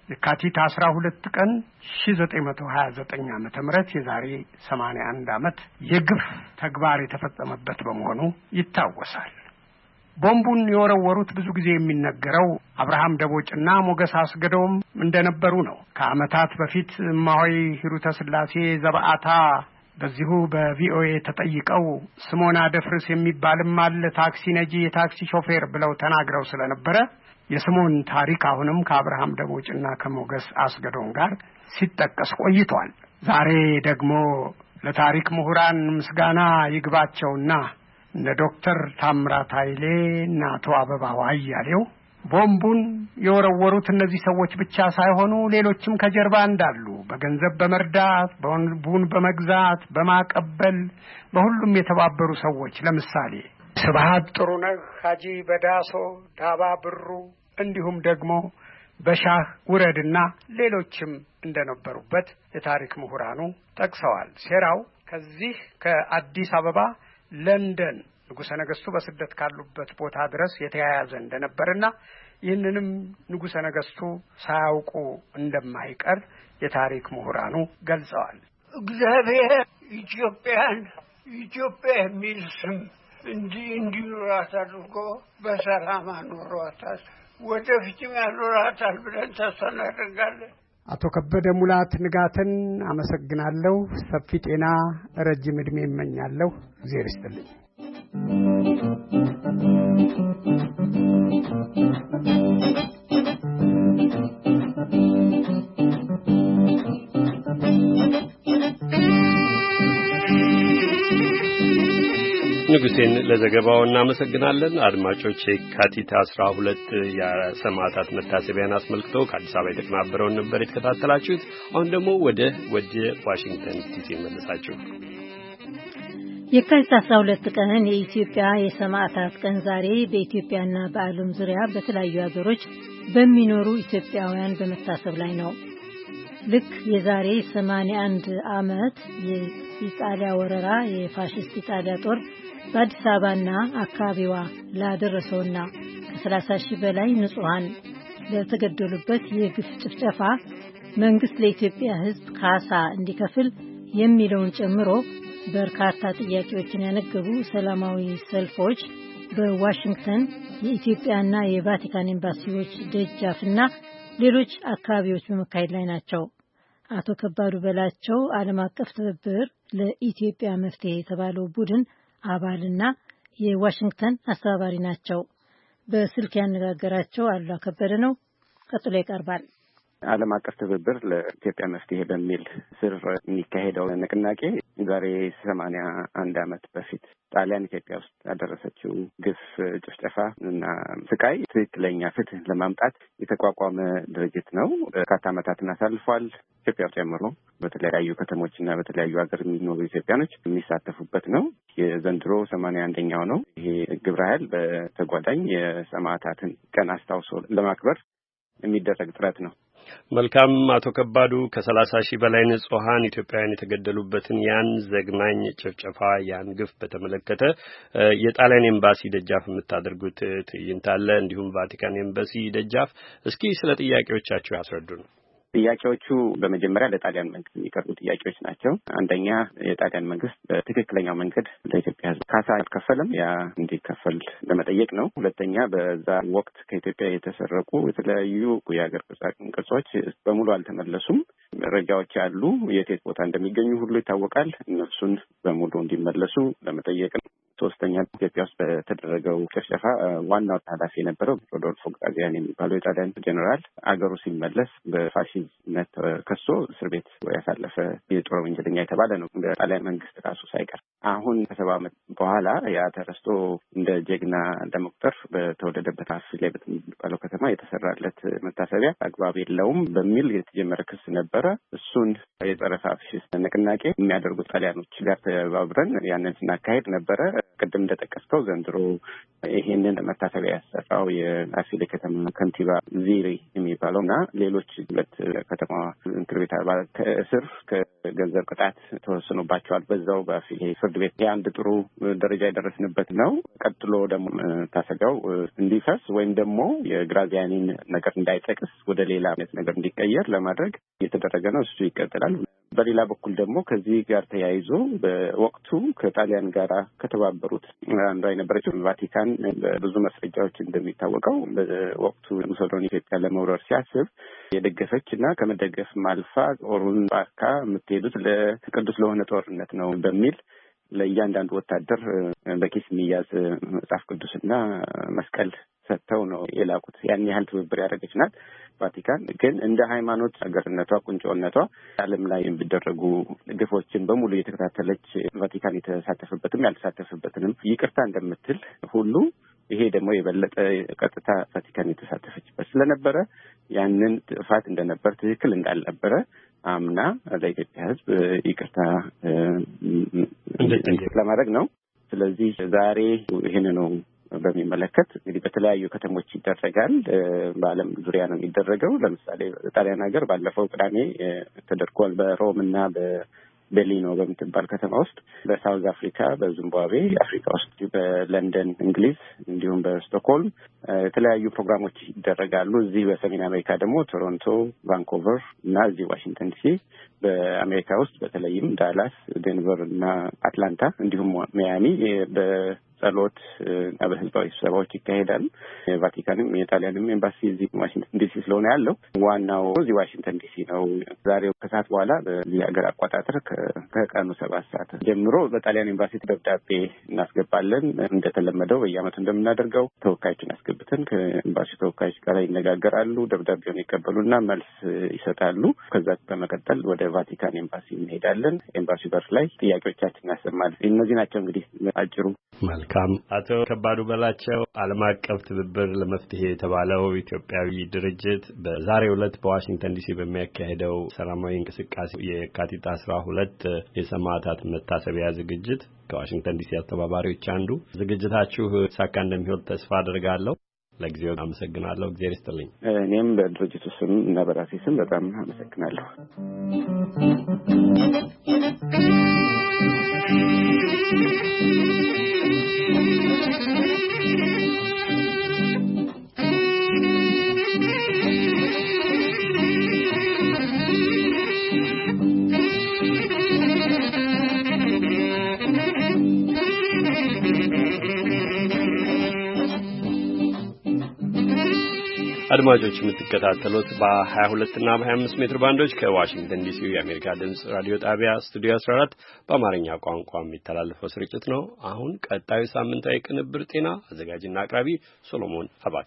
የካቲት አስራ ሁለት ቀን ሺህ ዘጠኝ መቶ ሀያ ዘጠኝ ዓመተ ምህረት የዛሬ ሰማንያ አንድ ዓመት የግፍ ተግባር የተፈጸመበት በመሆኑ ይታወሳል። ቦምቡን የወረወሩት ብዙ ጊዜ የሚነገረው አብርሃም ደቦጭና ሞገስ አስገዶም እንደነበሩ ነው። ከዓመታት በፊት እማሆይ ሂሩተ ስላሴ ዘበአታ በዚሁ በቪኦኤ ተጠይቀው ስሞና ደፍርስ የሚባልም አለ ታክሲ ነጂ የታክሲ ሾፌር ብለው ተናግረው ስለነበረ የስሞን ታሪክ አሁንም ከአብርሃም ደቦጭና ከሞገስ አስገዶም ጋር ሲጠቀስ ቆይቷል። ዛሬ ደግሞ ለታሪክ ምሁራን ምስጋና ይግባቸውና እነ ዶክተር ታምራት ኃይሌ እና አቶ አበባው አያሌው ቦምቡን የወረወሩት እነዚህ ሰዎች ብቻ ሳይሆኑ ሌሎችም ከጀርባ እንዳሉ በገንዘብ በመርዳት ቦምቡን በመግዛት በማቀበል በሁሉም የተባበሩ ሰዎች ለምሳሌ ስብሐት ጥሩነህ፣ ሐጂ በዳሶ፣ ዳባ ብሩ እንዲሁም ደግሞ በሻህ ውረድና ሌሎችም እንደነበሩበት የታሪክ ምሁራኑ ጠቅሰዋል። ሴራው ከዚህ ከአዲስ አበባ ለንደን ንጉሠ ነገሥቱ በስደት ካሉበት ቦታ ድረስ የተያያዘ እንደነበርና ይህንንም ንጉሠ ነገሥቱ ሳያውቁ እንደማይቀር የታሪክ ምሁራኑ ገልጸዋል። እግዚአብሔር ኢትዮጵያን ኢትዮጵያ የሚል ስም እንዲህ እንዲኖራት አድርጎ በሰላም አኖሯታል። ወደፊትም ያኖራታል ብለን ተስፋ እናደርጋለን። አቶ ከበደ ሙላት ንጋትን አመሰግናለሁ። ሰፊ ጤና ረጅም ዕድሜ እመኛለሁ። እግዚአብሔር ይስጥልኝ። ንጉሴን ለዘገባው እናመሰግናለን። አድማጮች የካቲት አስራ ሁለት የሰማዕታት መታሰቢያን አስመልክቶ ከአዲስ አበባ የተቀናበረውን ነበር የተከታተላችሁት። አሁን ደግሞ ወደ ወደ ዋሽንግተን ዲሲ መለሳችሁ። የካቲት አስራ ሁለት ቀን የኢትዮጵያ የሰማዕታት ቀን ዛሬ በኢትዮጵያና በዓለም ዙሪያ በተለያዩ ሀገሮች በሚኖሩ ኢትዮጵያውያን በመታሰብ ላይ ነው። ልክ የዛሬ ሰማንያ አንድ ዓመት የኢጣሊያ ወረራ የፋሽስት ኢጣሊያ ጦር በአዲስ አበባና አካባቢዋ ላደረሰውና ከሰላሳ ሺህ በላይ ንጹሃን ለተገደሉበት የግፍ ጭፍጨፋ መንግስት ለኢትዮጵያ ሕዝብ ካሳ እንዲከፍል የሚለውን ጨምሮ በርካታ ጥያቄዎችን ያነገቡ ሰላማዊ ሰልፎች በዋሽንግተን የኢትዮጵያና የቫቲካን ኤምባሲዎች ደጃፍና ሌሎች አካባቢዎች በመካሄድ ላይ ናቸው። አቶ ከባዱ በላቸው ዓለም አቀፍ ትብብር ለኢትዮጵያ መፍትሄ የተባለው ቡድን አባልና የዋሽንግተን አስተባባሪ ናቸው። በስልክ ያነጋገራቸው አሉላ ከበደ ነው። ቀጥሎ ይቀርባል። ዓለም አቀፍ ትብብር ለኢትዮጵያ መፍትሄ በሚል ስር የሚካሄደው ንቅናቄ ዛሬ ሰማንያ አንድ ዓመት በፊት ጣሊያን ኢትዮጵያ ውስጥ ያደረሰችው ግፍ፣ ጭፍጨፋ እና ስቃይ ትክክለኛ ፍትህ ለማምጣት የተቋቋመ ድርጅት ነው። በርካታ ዓመታትን አሳልፏል። ኢትዮጵያ ጨምሮ በተለያዩ ከተሞችና በተለያዩ ሀገር የሚኖሩ ኢትዮጵያኖች የሚሳተፉበት ነው። የዘንድሮ ሰማንያ አንደኛው ነው። ይሄ ግብረ ኃይል በተጓዳኝ የሰማዕታትን ቀን አስታውሶ ለማክበር የሚደረግ ጥረት ነው። መልካም። አቶ ከባዱ ከሰላሳ ሺህ በላይ ንጹሃን ኢትዮጵያውያን የተገደሉበትን ያን ዘግናኝ ጭፍጨፋ ያን ግፍ በተመለከተ የጣሊያን ኤምባሲ ደጃፍ የምታደርጉት ትዕይንት አለ፣ እንዲሁም ቫቲካን ኤምባሲ ደጃፍ። እስኪ ስለ ጥያቄዎቻችሁ ያስረዱን። ጥያቄዎቹ በመጀመሪያ ለጣሊያን መንግስት የሚቀርቡ ጥያቄዎች ናቸው። አንደኛ የጣሊያን መንግስት በትክክለኛው መንገድ ለኢትዮጵያ ሕዝብ ካሳ አልከፈለም፣ ያ እንዲከፈል ለመጠየቅ ነው። ሁለተኛ በዛ ወቅት ከኢትዮጵያ የተሰረቁ የተለያዩ የሀገር ቅርሶች በሙሉ አልተመለሱም። መረጃዎች አሉ፣ የት የት ቦታ እንደሚገኙ ሁሉ ይታወቃል። እነሱን በሙሉ እንዲመለሱ ለመጠየቅ ነው። ሶስተኛ ኢትዮጵያ ውስጥ በተደረገው ጭፍጨፋ ዋናው ኃላፊ የነበረው ሮዶልፎ ግራዚያኒ የሚባለው የጣሊያን ጄኔራል አገሩ ሲመለስ በፋሺዝምነት ከሶ እስር ቤት ያሳለፈ የጦር ወንጀለኛ የተባለ ነው በጣሊያን መንግስት ራሱ ሳይቀር። አሁን ከሰባ ዓመት በኋላ ያ ተረስቶ እንደ ጀግና ለመቁጠር በተወለደበት አፍሪካ በተባለው ከተማ የተሰራለት መታሰቢያ አግባብ የለውም በሚል የተጀመረ ክስ ነበረ። እሱን የጸረ ፋሺስት ንቅናቄ የሚያደርጉት ጣሊያኖች ጋር ተባብረን ያንን ስናካሄድ ነበረ። ቅድም እንደጠቀስከው ዘንድሮ ይሄንን መታሰቢያ ያሰራው የአሲሌ ከተማ ከንቲባ ዚሪ የሚባለውና ሌሎች ሁለት ከተማ ምክር ቤት አባላት ከእስር ከገንዘብ ቅጣት ተወስኖባቸዋል በዛው በአሲሌ ፍርድ ቤት። የአንድ ጥሩ ደረጃ የደረስንበት ነው። ቀጥሎ ደግሞ መታሰቢያው እንዲፈርስ ወይም ደግሞ የግራዚያኒን ነገር እንዳይጠቅስ ወደ ሌላ አይነት ነገር እንዲቀየር ለማድረግ እየተደረገ ነው። እሱ ይቀጥላል። በሌላ በኩል ደግሞ ከዚህ ጋር ተያይዞ በወቅቱ ከጣሊያን ጋር ከተባበሩት አንዷ የነበረችው ቫቲካን በብዙ መስረጃዎች እንደሚታወቀው በወቅቱ ሙሶሎኒ ኢትዮጵያ ለመውረር ሲያስብ የደገፈች እና ከመደገፍም አልፋ ጦሩን ባካ የምትሄዱት ለቅዱስ ለሆነ ጦርነት ነው በሚል ለእያንዳንዱ ወታደር በኪስ የሚያዝ መጽሐፍ ቅዱስና መስቀል ሰጥተው ነው የላኩት። ያን ያህል ትብብር ያደረገች ናት ቫቲካን። ግን እንደ ሃይማኖት ሀገርነቷ ቁንጮነቷ ዓለም ላይ የሚደረጉ ግፎችን በሙሉ የተከታተለች ቫቲካን የተሳተፈበትም ያልተሳተፈበትንም ይቅርታ እንደምትል ሁሉ ይሄ ደግሞ የበለጠ ቀጥታ ቫቲካን የተሳተፈችበት ስለነበረ ያንን ጥፋት እንደነበር ትክክል እንዳልነበረ አምና ለኢትዮጵያ ሕዝብ ይቅርታ ለማድረግ ነው። ስለዚህ ዛሬ ይሄን ነው በሚመለከት እንግዲህ በተለያዩ ከተሞች ይደረጋል። በዓለም ዙሪያ ነው የሚደረገው። ለምሳሌ ጣሊያን ሀገር ባለፈው ቅዳሜ ተደርጓል በሮም እና በቤርሊን በምትባል ከተማ ውስጥ፣ በሳውዝ አፍሪካ፣ በዚምባብዌ አፍሪካ ውስጥ፣ በለንደን እንግሊዝ፣ እንዲሁም በስቶክሆልም የተለያዩ ፕሮግራሞች ይደረጋሉ። እዚህ በሰሜን አሜሪካ ደግሞ ቶሮንቶ፣ ቫንኮቨር እና እዚህ ዋሽንግተን ዲሲ፣ በአሜሪካ ውስጥ በተለይም ዳላስ፣ ዴንቨር እና አትላንታ እንዲሁም ሚያሚ በጸሎት እና በህዝባዊ ስብሰባዎች ይካሄዳሉ። የቫቲካንም የጣሊያንም ኤምባሲ እዚህ ዋሽንግተን ዲሲ ስለሆነ ያለው ዋናው እዚህ ዋሽንግተን ዲሲ ነው። ዛሬው ከሰዓት በኋላ በዚህ ሀገር አቆጣጠር ከቀኑ ሰባት ሰዓት ጀምሮ በጣሊያን ኤምባሲ ደብዳቤ እናስገባለን። እንደተለመደው በየዓመቱ እንደምናደርገው ተወካዮችን አስገብተን ከኤምባሲ ተወካዮች ጋር ይነጋገራሉ። ደብዳቤውን ይቀበሉና መልስ ይሰጣሉ። ከዛ በመቀጠል ወደ ቫቲካን ኤምባሲ እንሄዳለን። ኤምባሲ በር ላይ ጥያቄዎቻችን እናሰማለን። እነዚህ ናቸው እንግዲህ አጭሩ። መልካም። አቶ ከባዱ በላቸው ዓለም አቀፍ ትብብር ለመፍትሄ የተባለው ኢትዮጵያዊ ድርጅት በዛሬው ዕለት በዋሽንግተን ዲሲ በሚያካሄደው ሰላማዊ እንቅስቃሴ የካቲት አስራ ሁለት የሰማዕታት መታሰቢያ ዝግጅት ከዋሽንግተን ዲሲ አስተባባሪዎች አንዱ ዝግጅታችሁ ሳካ እንደሚሆን ተስፋ አድርጋለሁ። ለጊዜው አመሰግናለሁ። እግዚአብሔር ይስጥልኝ። እኔም በድርጅቱ ስም እና በራሴ ስም በጣም አመሰግናለሁ። አድማጮች የምትከታተሉት በሀያ ሁለት እና በሀያ አምስት ሜትር ባንዶች ከዋሽንግተን ዲሲ የአሜሪካ ድምጽ ራዲዮ ጣቢያ ስቱዲዮ አስራ አራት በአማርኛ ቋንቋ የሚተላለፈው ስርጭት ነው። አሁን ቀጣዩ ሳምንታዊ ቅንብር ጤና፣ አዘጋጅና አቅራቢ ሶሎሞን አባተ።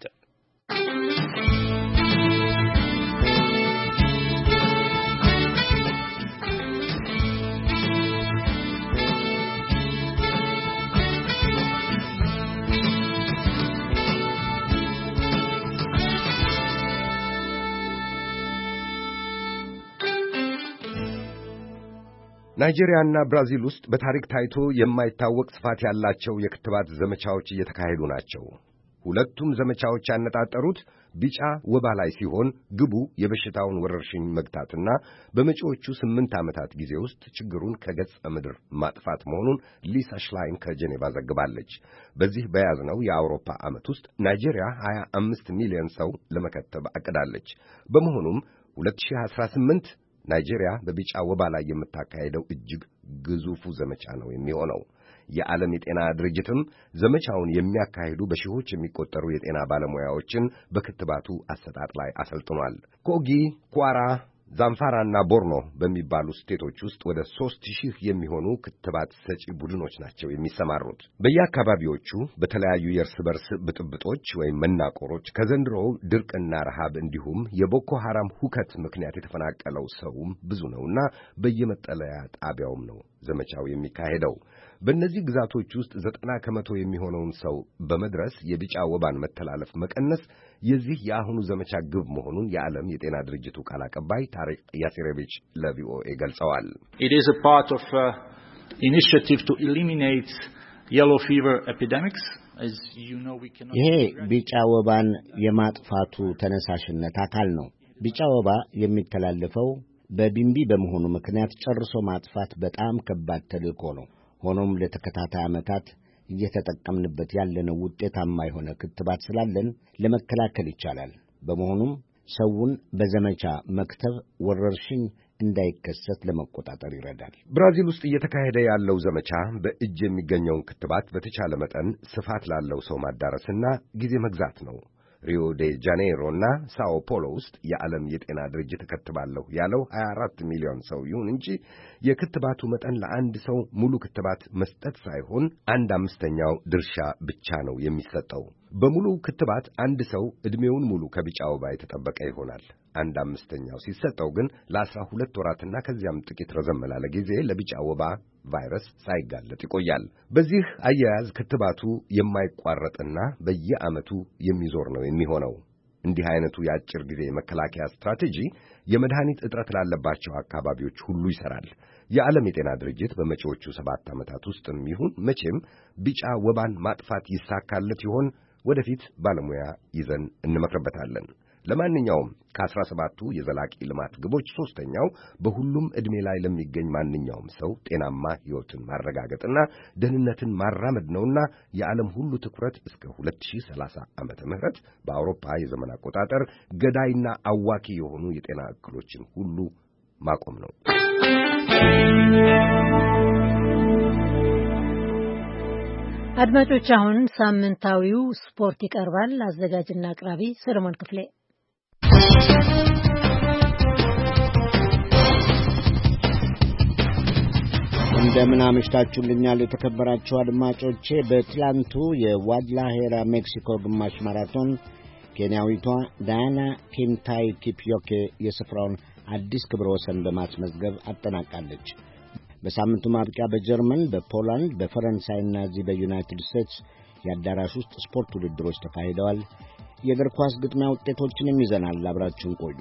ናይጄሪያና ብራዚል ውስጥ በታሪክ ታይቶ የማይታወቅ ስፋት ያላቸው የክትባት ዘመቻዎች እየተካሄዱ ናቸው። ሁለቱም ዘመቻዎች ያነጣጠሩት ቢጫ ወባ ላይ ሲሆን ግቡ የበሽታውን ወረርሽኝ መግታትና በመጪዎቹ ስምንት ዓመታት ጊዜ ውስጥ ችግሩን ከገጸ ምድር ማጥፋት መሆኑን ሊሳ ሽላይን ከጄኔቫ ዘግባለች። በዚህ በያዝነው የአውሮፓ ዓመት ውስጥ ናይጄሪያ ሀያ አምስት ሚሊዮን ሰው ለመከተብ አቅዳለች። በመሆኑም ሁለት ሺህ አስራ ስምንት ናይጄሪያ በቢጫ ወባ ላይ የምታካሄደው እጅግ ግዙፉ ዘመቻ ነው የሚሆነው። የዓለም የጤና ድርጅትም ዘመቻውን የሚያካሂዱ በሺዎች የሚቆጠሩ የጤና ባለሙያዎችን በክትባቱ አሰጣጥ ላይ አሰልጥኗል። ኮጊ፣ ኳራ፣ ዛምፋራና ቦርኖ በሚባሉ ስቴቶች ውስጥ ወደ ሦስት ሺህ የሚሆኑ ክትባት ሰጪ ቡድኖች ናቸው የሚሰማሩት። በየአካባቢዎቹ በተለያዩ የእርስ በርስ ብጥብጦች ወይም መናቆሮች ከዘንድሮው ድርቅና ረሃብ እንዲሁም የቦኮ ሐራም ሁከት ምክንያት የተፈናቀለው ሰውም ብዙ ነውና በየመጠለያ ጣቢያውም ነው ዘመቻው የሚካሄደው። በእነዚህ ግዛቶች ውስጥ ዘጠና ከመቶ የሚሆነውን ሰው በመድረስ የቢጫ ወባን መተላለፍ መቀነስ የዚህ የአሁኑ ዘመቻ ግብ መሆኑን የዓለም የጤና ድርጅቱ ቃል አቀባይ ታሪክ ያሲሬቪች ለቪኦኤ ገልጸዋል። It is a part of uh, initiative to eliminate yellow fever epidemics. As you know, we cannot. ይሄ ቢጫ ወባን የማጥፋቱ ተነሳሽነት አካል ነው። ቢጫ ወባ የሚተላለፈው በቢምቢ በመሆኑ ምክንያት ጨርሶ ማጥፋት በጣም ከባድ ተልእኮ ነው። ሆኖም ለተከታታይ ዓመታት እየተጠቀምንበት ያለነው ውጤታማ የሆነ ክትባት ስላለን ለመከላከል ይቻላል። በመሆኑም ሰውን በዘመቻ መክተብ ወረርሽኝ እንዳይከሰት ለመቆጣጠር ይረዳል። ብራዚል ውስጥ እየተካሄደ ያለው ዘመቻ በእጅ የሚገኘውን ክትባት በተቻለ መጠን ስፋት ላለው ሰው ማዳረስና ጊዜ መግዛት ነው። ሪዮ ዴ ጃኔይሮና ሳኦ ፖሎ ውስጥ የዓለም የጤና ድርጅት እከትባለሁ ያለው ሀያ አራት ሚሊዮን ሰው ይሁን እንጂ የክትባቱ መጠን ለአንድ ሰው ሙሉ ክትባት መስጠት ሳይሆን አንድ አምስተኛው ድርሻ ብቻ ነው የሚሰጠው። በሙሉ ክትባት አንድ ሰው ዕድሜውን ሙሉ ከቢጫ ወባ የተጠበቀ ይሆናል። አንድ አምስተኛው ሲሰጠው ግን ለአስራ ሁለት ወራትና ከዚያም ጥቂት ረዘም ላለ ጊዜ ለቢጫ ወባ ቫይረስ ሳይጋለጥ ይቆያል። በዚህ አያያዝ ክትባቱ የማይቋረጥና በየዓመቱ የሚዞር ነው የሚሆነው። እንዲህ አይነቱ የአጭር ጊዜ መከላከያ ስትራቴጂ የመድኃኒት እጥረት ላለባቸው አካባቢዎች ሁሉ ይሰራል። የዓለም የጤና ድርጅት በመጪዎቹ ሰባት ዓመታት ውስጥም ይሁን መቼም ቢጫ ወባን ማጥፋት ይሳካለት ይሆን? ወደፊት ባለሙያ ይዘን እንመክርበታለን። ለማንኛውም ከአስራ ሰባቱ የዘላቂ ልማት ግቦች ሦስተኛው በሁሉም ዕድሜ ላይ ለሚገኝ ማንኛውም ሰው ጤናማ ሕይወትን ማረጋገጥና ደህንነትን ማራመድ ነውና የዓለም ሁሉ ትኩረት እስከ ሁለት ሺህ ሰላሳ ዓመተ ምህረት በአውሮፓ የዘመን አቆጣጠር ገዳይና አዋኪ የሆኑ የጤና እክሎችን ሁሉ ማቆም ነው። አድማጮች፣ አሁን ሳምንታዊው ስፖርት ይቀርባል። አዘጋጅና አቅራቢ ሰለሞን ክፍሌ። እንደምን አመሽታችሁልኛል የተከበራችሁ አድማጮቼ። በትላንቱ የዋድላሄራ ሜክሲኮ ግማሽ ማራቶን ኬንያዊቷ ዳያና ኪምታይ ኪፕዮኬ የስፍራውን አዲስ ክብረ ወሰን በማስመዝገብ አጠናቃለች። በሳምንቱ ማብቂያ በጀርመን፣ በፖላንድ፣ በፈረንሳይና እዚህ በዩናይትድ ስቴትስ የአዳራሽ ውስጥ ስፖርት ውድድሮች ተካሂደዋል። የእግር ኳስ ግጥሚያ ውጤቶችንም ይዘናል። አብራችሁን ቆዩ።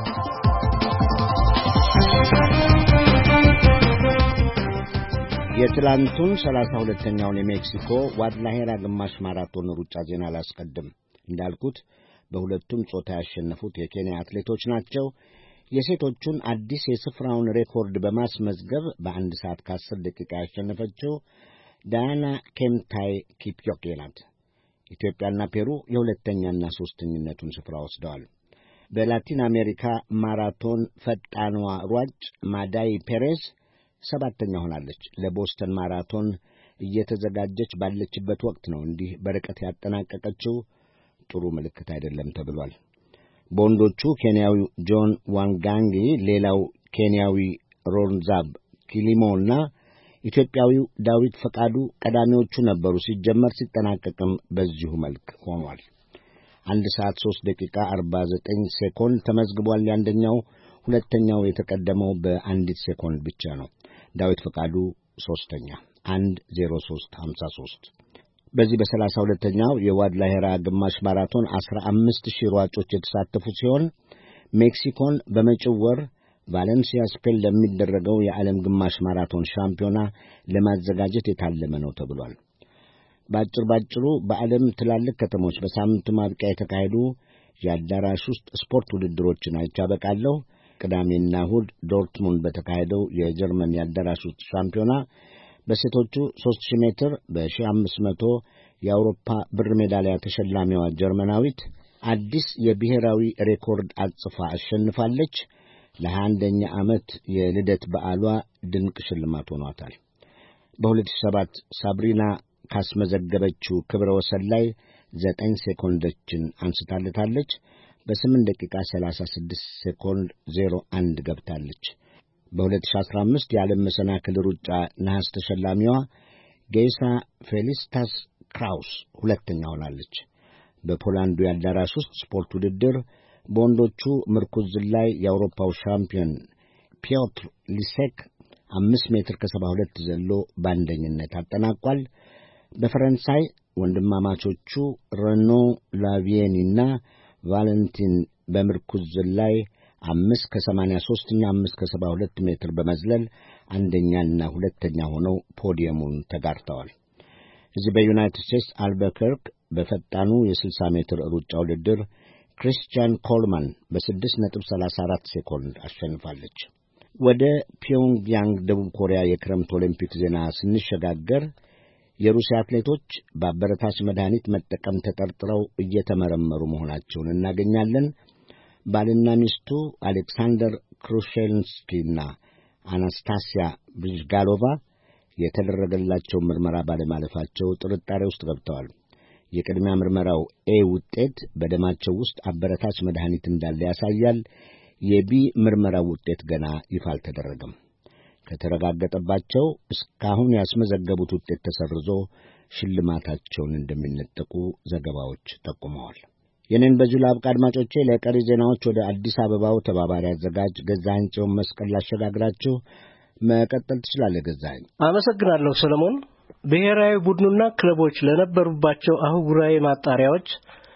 የትላንቱን ሰላሳ ሁለተኛውን የሜክሲኮ ዋድላሄራ ግማሽ ማራቶን ሩጫ ዜና አላስቀድም። እንዳልኩት በሁለቱም ጾታ ያሸነፉት የኬንያ አትሌቶች ናቸው። የሴቶቹን አዲስ የስፍራውን ሬኮርድ በማስመዝገብ በአንድ ሰዓት ከአስር ደቂቃ ያሸነፈችው ዳያና ኬምታይ ኪፕዮኬ ናት። ኢትዮጵያና ፔሩ የሁለተኛና ሦስተኝነቱን ስፍራ ወስደዋል። በላቲን አሜሪካ ማራቶን ፈጣኗ ሯጭ ማዳይ ፔሬዝ ሰባተኛ ሆናለች። ለቦስተን ማራቶን እየተዘጋጀች ባለችበት ወቅት ነው እንዲህ በርቀት ያጠናቀቀችው። ጥሩ ምልክት አይደለም ተብሏል። በወንዶቹ ኬንያዊው ጆን ዋንጋንጊ፣ ሌላው ኬንያዊ ሮንዛብ ኪሊሞና ኢትዮጵያዊው ዳዊት ፈቃዱ ቀዳሚዎቹ ነበሩ። ሲጀመር ሲጠናቀቅም በዚሁ መልክ ሆኗል። አንድ ሰዓት ሦስት ደቂቃ አርባ ዘጠኝ ሴኮንድ ተመዝግቧል። የአንደኛው ሁለተኛው የተቀደመው በአንዲት ሴኮንድ ብቻ ነው። ዳዊት ፈቃዱ ሦስተኛ አንድ ዜሮ ሦስት ሀምሳ ሦስት። በዚህ በሰላሳ ሁለተኛው የዋድላሄራ ግማሽ ማራቶን አስራ አምስት ሺህ ሯጮች የተሳተፉ ሲሆን ሜክሲኮን በመጪው ወር ቫሌንሲያ ስፔን ለሚደረገው የዓለም ግማሽ ማራቶን ሻምፒዮና ለማዘጋጀት የታለመ ነው ተብሏል። ባጭር ባጭሩ በዓለም ትላልቅ ከተሞች በሳምንቱ ማብቂያ የተካሄዱ የአዳራሽ ውስጥ ስፖርት ውድድሮችን አይቻበቃለሁ። ቅዳሜና እሁድ ዶርትሙንድ በተካሄደው የጀርመን የአዳራሽ ውስጥ ሻምፒዮና በሴቶቹ ሦስት ሺህ ሜትር በሺህ አምስት መቶ የአውሮፓ ብር ሜዳሊያ ተሸላሚዋ ጀርመናዊት አዲስ የብሔራዊ ሬኮርድ አጽፋ አሸንፋለች። ለሃያ አንደኛ ዓመት የልደት በዓሏ ድንቅ ሽልማት ሆኗታል። በሁለት ሺህ ሰባት ሳብሪና ካስመዘገበችው ክብረ ወሰን ላይ ዘጠኝ ሴኮንዶችን አንስታለታለች። በስምንት ደቂቃ ሰላሳ ስድስት ሴኮንድ ዜሮ አንድ ገብታለች። በሁለት ሺህ አስራ አምስት የዓለም መሰናክል ሩጫ ነሐስ ተሸላሚዋ ጌሳ ፌሊስታስ ክራውስ ሁለተኛ ሆናለች። በፖላንዱ የአዳራሽ ውስጥ ስፖርት ውድድር በወንዶቹ ምርኩዝ ዝላይ የአውሮፓው ሻምፒዮን ፒዮትር ሊሴክ አምስት ሜትር ከሰባ ሁለት ዘሎ በአንደኝነት አጠናቋል። በፈረንሳይ ወንድማማቾቹ ረኖ ላቪየኒና ቫለንቲን በምርኩዝ ዝላይ አምስት ከሰማንያ ሦስትና አምስት ከሰባ ሁለት ሜትር በመዝለል አንደኛና ሁለተኛ ሆነው ፖዲየሙን ተጋርተዋል። እዚህ በዩናይትድ ስቴትስ አልበከርክ በፈጣኑ የስልሳ ሜትር ሩጫ ውድድር ክሪስቲያን ኮልማን በስድስት ነጥብ ሰላሳ አራት ሴኮንድ አሸንፋለች። ወደ ፒዮንግያንግ ደቡብ ኮሪያ የክረምት ኦሊምፒክ ዜና ስንሸጋገር የሩሲያ አትሌቶች በአበረታች መድኃኒት መጠቀም ተጠርጥረው እየተመረመሩ መሆናቸውን እናገኛለን። ባልና ሚስቱ አሌክሳንደር ክሩሼንስኪና አናስታሲያ ብሪጅጋሎቫ የተደረገላቸው ምርመራ ባለማለፋቸው ጥርጣሬ ውስጥ ገብተዋል። የቅድሚያ ምርመራው ኤ ውጤት በደማቸው ውስጥ አበረታች መድኃኒት እንዳለ ያሳያል። የቢ ምርመራው ውጤት ገና ይፋ አልተደረገም። ከተረጋገጠባቸው እስካሁን ያስመዘገቡት ውጤት ተሰርዞ ሽልማታቸውን እንደሚነጠቁ ዘገባዎች ጠቁመዋል። የኔን በዚሁ ላብቃ አድማጮቼ። ለቀሪ ዜናዎች ወደ አዲስ አበባው ተባባሪ አዘጋጅ ገዛኸኝ ጽዮን መስቀል ላሸጋግራችሁ። መቀጠል ትችላለህ ገዛኸኝ። አመሰግናለሁ ሰለሞን። ብሔራዊ ቡድኑና ክለቦች ለነበሩባቸው አህጉራዊ ማጣሪያዎች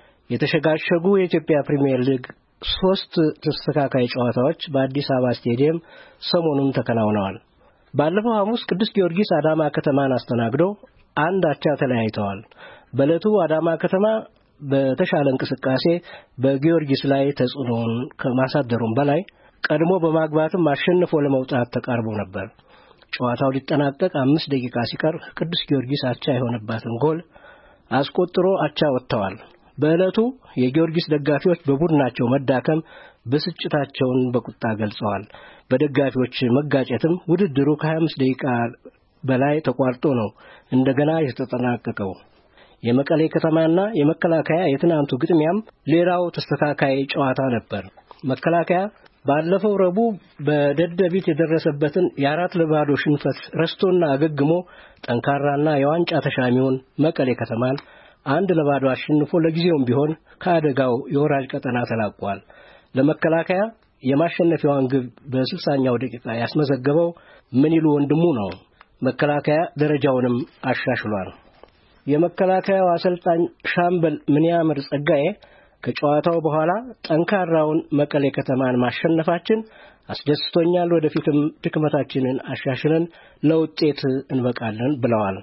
የተሸጋሸጉ የኢትዮጵያ ፕሪሚየር ሊግ ሶስት ተስተካካይ ጨዋታዎች በአዲስ አበባ ስቴዲየም ሰሞኑን ተከናውነዋል። ባለፈው ሐሙስ ቅዱስ ጊዮርጊስ አዳማ ከተማን አስተናግዶ አንድ አቻ ተለያይተዋል። በዕለቱ አዳማ ከተማ በተሻለ እንቅስቃሴ በጊዮርጊስ ላይ ተጽዕኖውን ከማሳደሩም በላይ ቀድሞ በማግባትም አሸንፎ ለመውጣት ተቃርቦ ነበር። ጨዋታው ሊጠናቀቅ አምስት ደቂቃ ሲቀር ቅዱስ ጊዮርጊስ አቻ የሆነባትን ጎል አስቆጥሮ አቻ ወጥተዋል። በዕለቱ የጊዮርጊስ ደጋፊዎች በቡድናቸው መዳከም ብስጭታቸውን በቁጣ ገልጸዋል። በደጋፊዎች መጋጨትም ውድድሩ ከሀያ አምስት ደቂቃ በላይ ተቋርጦ ነው እንደገና የተጠናቀቀው። የመቀሌ ከተማና የመከላከያ የትናንቱ ግጥሚያም ሌላው ተስተካካይ ጨዋታ ነበር። መከላከያ ባለፈው ረቡዕ በደደቢት የደረሰበትን የአራት ለባዶ ሽንፈት ረስቶና አገግሞ ጠንካራና የዋንጫ ተሻሚውን መቀሌ ከተማን አንድ ለባዶ አሸንፎ ለጊዜውም ቢሆን ከአደጋው የወራጅ ቀጠና ተላቋል። ለመከላከያ የማሸነፊያውን ግብ በስልሳኛው ደቂቃ ያስመዘገበው ምንይሉ ወንድሙ ነው። መከላከያ ደረጃውንም አሻሽሏል። የመከላከያው አሰልጣኝ ሻምበል ምንያምር ጸጋዬ ከጨዋታው በኋላ ጠንካራውን መቀሌ ከተማን ማሸነፋችን አስደስቶኛል፣ ወደፊትም ድክመታችንን አሻሽለን ለውጤት እንበቃለን ብለዋል።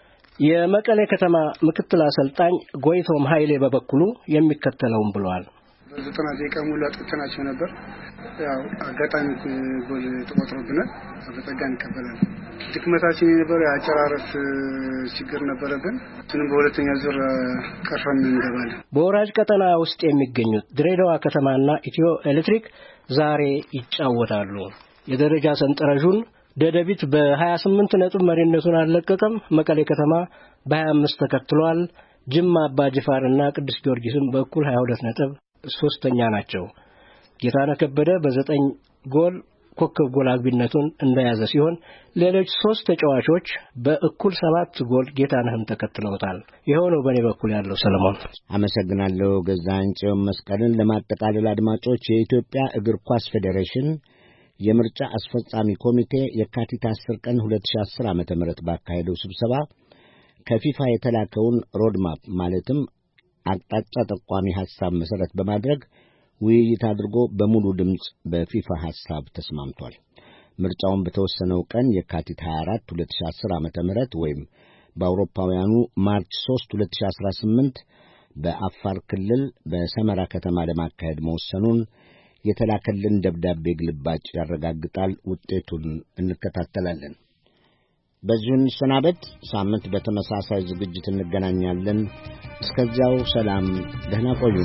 የመቀሌ ከተማ ምክትል አሰልጣኝ ጎይቶም ኃይሌ በበኩሉ የሚከተለውን ብለዋል። ዘጠና ደቂቃ ሙሉ አጥተናቸው ነበር። ያው አጋጣሚ ጎል ተቆጥሮብናል። በጸጋ እንቀበላለን። ድክመታችን የነበረው የአጨራረስ ችግር ነበረብን። እሱንም በሁለተኛ ዙር ቀርፈን እንገባለን። በወራጅ ቀጠና ውስጥ የሚገኙት ድሬዳዋ ከተማና ኢትዮ ኤሌክትሪክ ዛሬ ይጫወታሉ። የደረጃ ሰንጠረዡን ደደቢት በሀያ ስምንት ነጥብ መሪነቱን አለቀቀም። መቀሌ ከተማ በሀያ አምስት ተከትሏል። ጅማ አባ ጅፋርና ቅዱስ ጊዮርጊስም በእኩል ሀያ ሁለት ነጥብ ሶስተኛ ናቸው። ጌታነህ ከበደ በዘጠኝ ጎል ኮከብ ጎል አግቢነቱን እንደያዘ ሲሆን ሌሎች ሶስት ተጫዋቾች በእኩል ሰባት ጎል ጌታነህን ተከትለውታል። ይሄው ነው በኔ በኩል ያለው ሰለሞን። አመሰግናለሁ ገዛኸኝ ጽዮን መስቀልን። ለማጠቃለል አድማጮች የኢትዮጵያ እግር ኳስ ፌዴሬሽን የምርጫ አስፈጻሚ ኮሚቴ የካቲት አስር ቀን ሁለት ሺህ አስር ዓመተ ምህረት ባካሄደው ስብሰባ ከፊፋ የተላከውን ሮድማፕ ማለትም አቅጣጫ ጠቋሚ ሐሳብ መሰረት በማድረግ ውይይት አድርጎ በሙሉ ድምጽ በፊፋ ሐሳብ ተስማምቷል። ምርጫውን በተወሰነው ቀን የካቲት ሀያ አራት ሁለት ሺህ አስር ዓመተ ምህረት ወይም በአውሮፓውያኑ ማርች ሶስት ሁለት ሺህ አስራ ስምንት በአፋር ክልል በሰመራ ከተማ ለማካሄድ መወሰኑን የተላከልን ደብዳቤ ግልባጭ ያረጋግጣል። ውጤቱን እንከታተላለን። በዚሁ እንሰናበት። ሳምንት በተመሳሳይ ዝግጅት እንገናኛለን። እስከዚያው ሰላም፣ ደህና ቆዩ።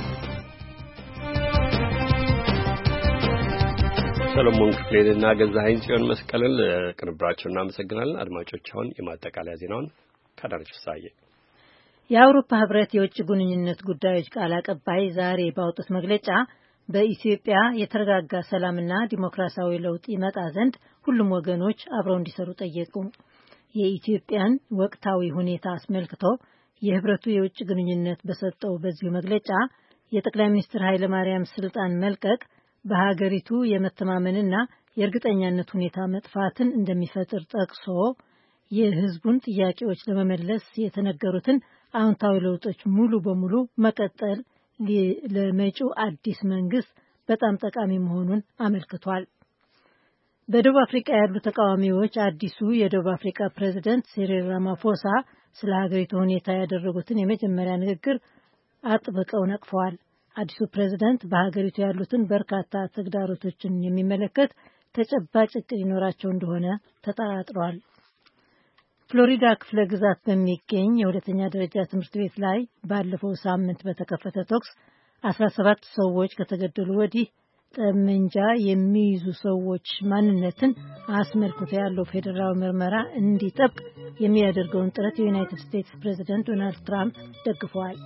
ሰለሞን ክፍሌንና ገዛኸኝ ጽዮን መስቀልን ለቅንብራቸው እናመሰግናለን። አድማጮች አሁን የማጠቃለያ ዜናውን ከዳርች ፍሳዬ። የአውሮፓ ህብረት የውጭ ግንኙነት ጉዳዮች ቃል አቀባይ ዛሬ ባወጡት መግለጫ በኢትዮጵያ የተረጋጋ ሰላምና ዲሞክራሲያዊ ለውጥ ይመጣ ዘንድ ሁሉም ወገኖች አብረው እንዲሰሩ ጠየቁ። የኢትዮጵያን ወቅታዊ ሁኔታ አስመልክቶ የህብረቱ የውጭ ግንኙነት በሰጠው በዚሁ መግለጫ የጠቅላይ ሚኒስትር ኃይለ ማርያም ስልጣን መልቀቅ በሀገሪቱ የመተማመንና የእርግጠኛነት ሁኔታ መጥፋትን እንደሚፈጥር ጠቅሶ የህዝቡን ጥያቄዎች ለመመለስ የተነገሩትን አዎንታዊ ለውጦች ሙሉ በሙሉ መቀጠል ለመጪው አዲስ መንግስት በጣም ጠቃሚ መሆኑን አመልክቷል። በደቡብ አፍሪካ ያሉ ተቃዋሚዎች አዲሱ የደቡብ አፍሪካ ፕሬዝዳንት ሲሪል ራማፎሳ ስለ ሀገሪቱ ሁኔታ ያደረጉትን የመጀመሪያ ንግግር አጥብቀው ነቅፈዋል። አዲሱ ፕሬዝዳንት በሀገሪቱ ያሉትን በርካታ ተግዳሮቶችን የሚመለከት ተጨባጭ እቅድ ይኖራቸው እንደሆነ ተጠራጥሯል። ፍሎሪዳ ክፍለ ግዛት በሚገኝ የሁለተኛ ደረጃ ትምህርት ቤት ላይ ባለፈው ሳምንት በተከፈተ ተኩስ አስራ ሰባት ሰዎች ከተገደሉ ወዲህ ጠመንጃ የሚይዙ ሰዎች ማንነትን አስመልክቶ ያለው ፌዴራል ምርመራ እንዲጠብቅ የሚያደርገውን ጥረት የዩናይትድ ስቴትስ ፕሬዝዳንት ዶናልድ ትራምፕ ደግፈዋል።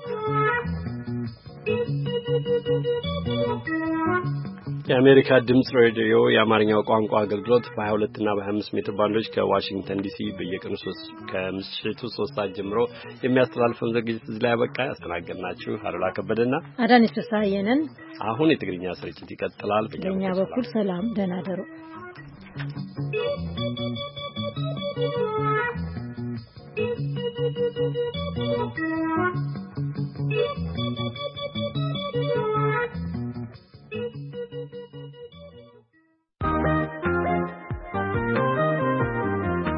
የአሜሪካ ድምጽ ሬዲዮ የአማርኛው ቋንቋ አገልግሎት በ22 እና በ25 ሜትር ባንዶች ከዋሽንግተን ዲሲ በየቀኑ ሶስት ከምሽቱ ሶስት ሰዓት ጀምሮ የሚያስተላልፈውን ዝግጅት እዚህ ላይ ያበቃ። ያስተናገድናችሁ አሉላ ከበደና አዳነች ተሳየነን። አሁን የትግርኛ ስርጭት ይቀጥላል። በእኛ በኩል ሰላም፣ ደህና ደሩ።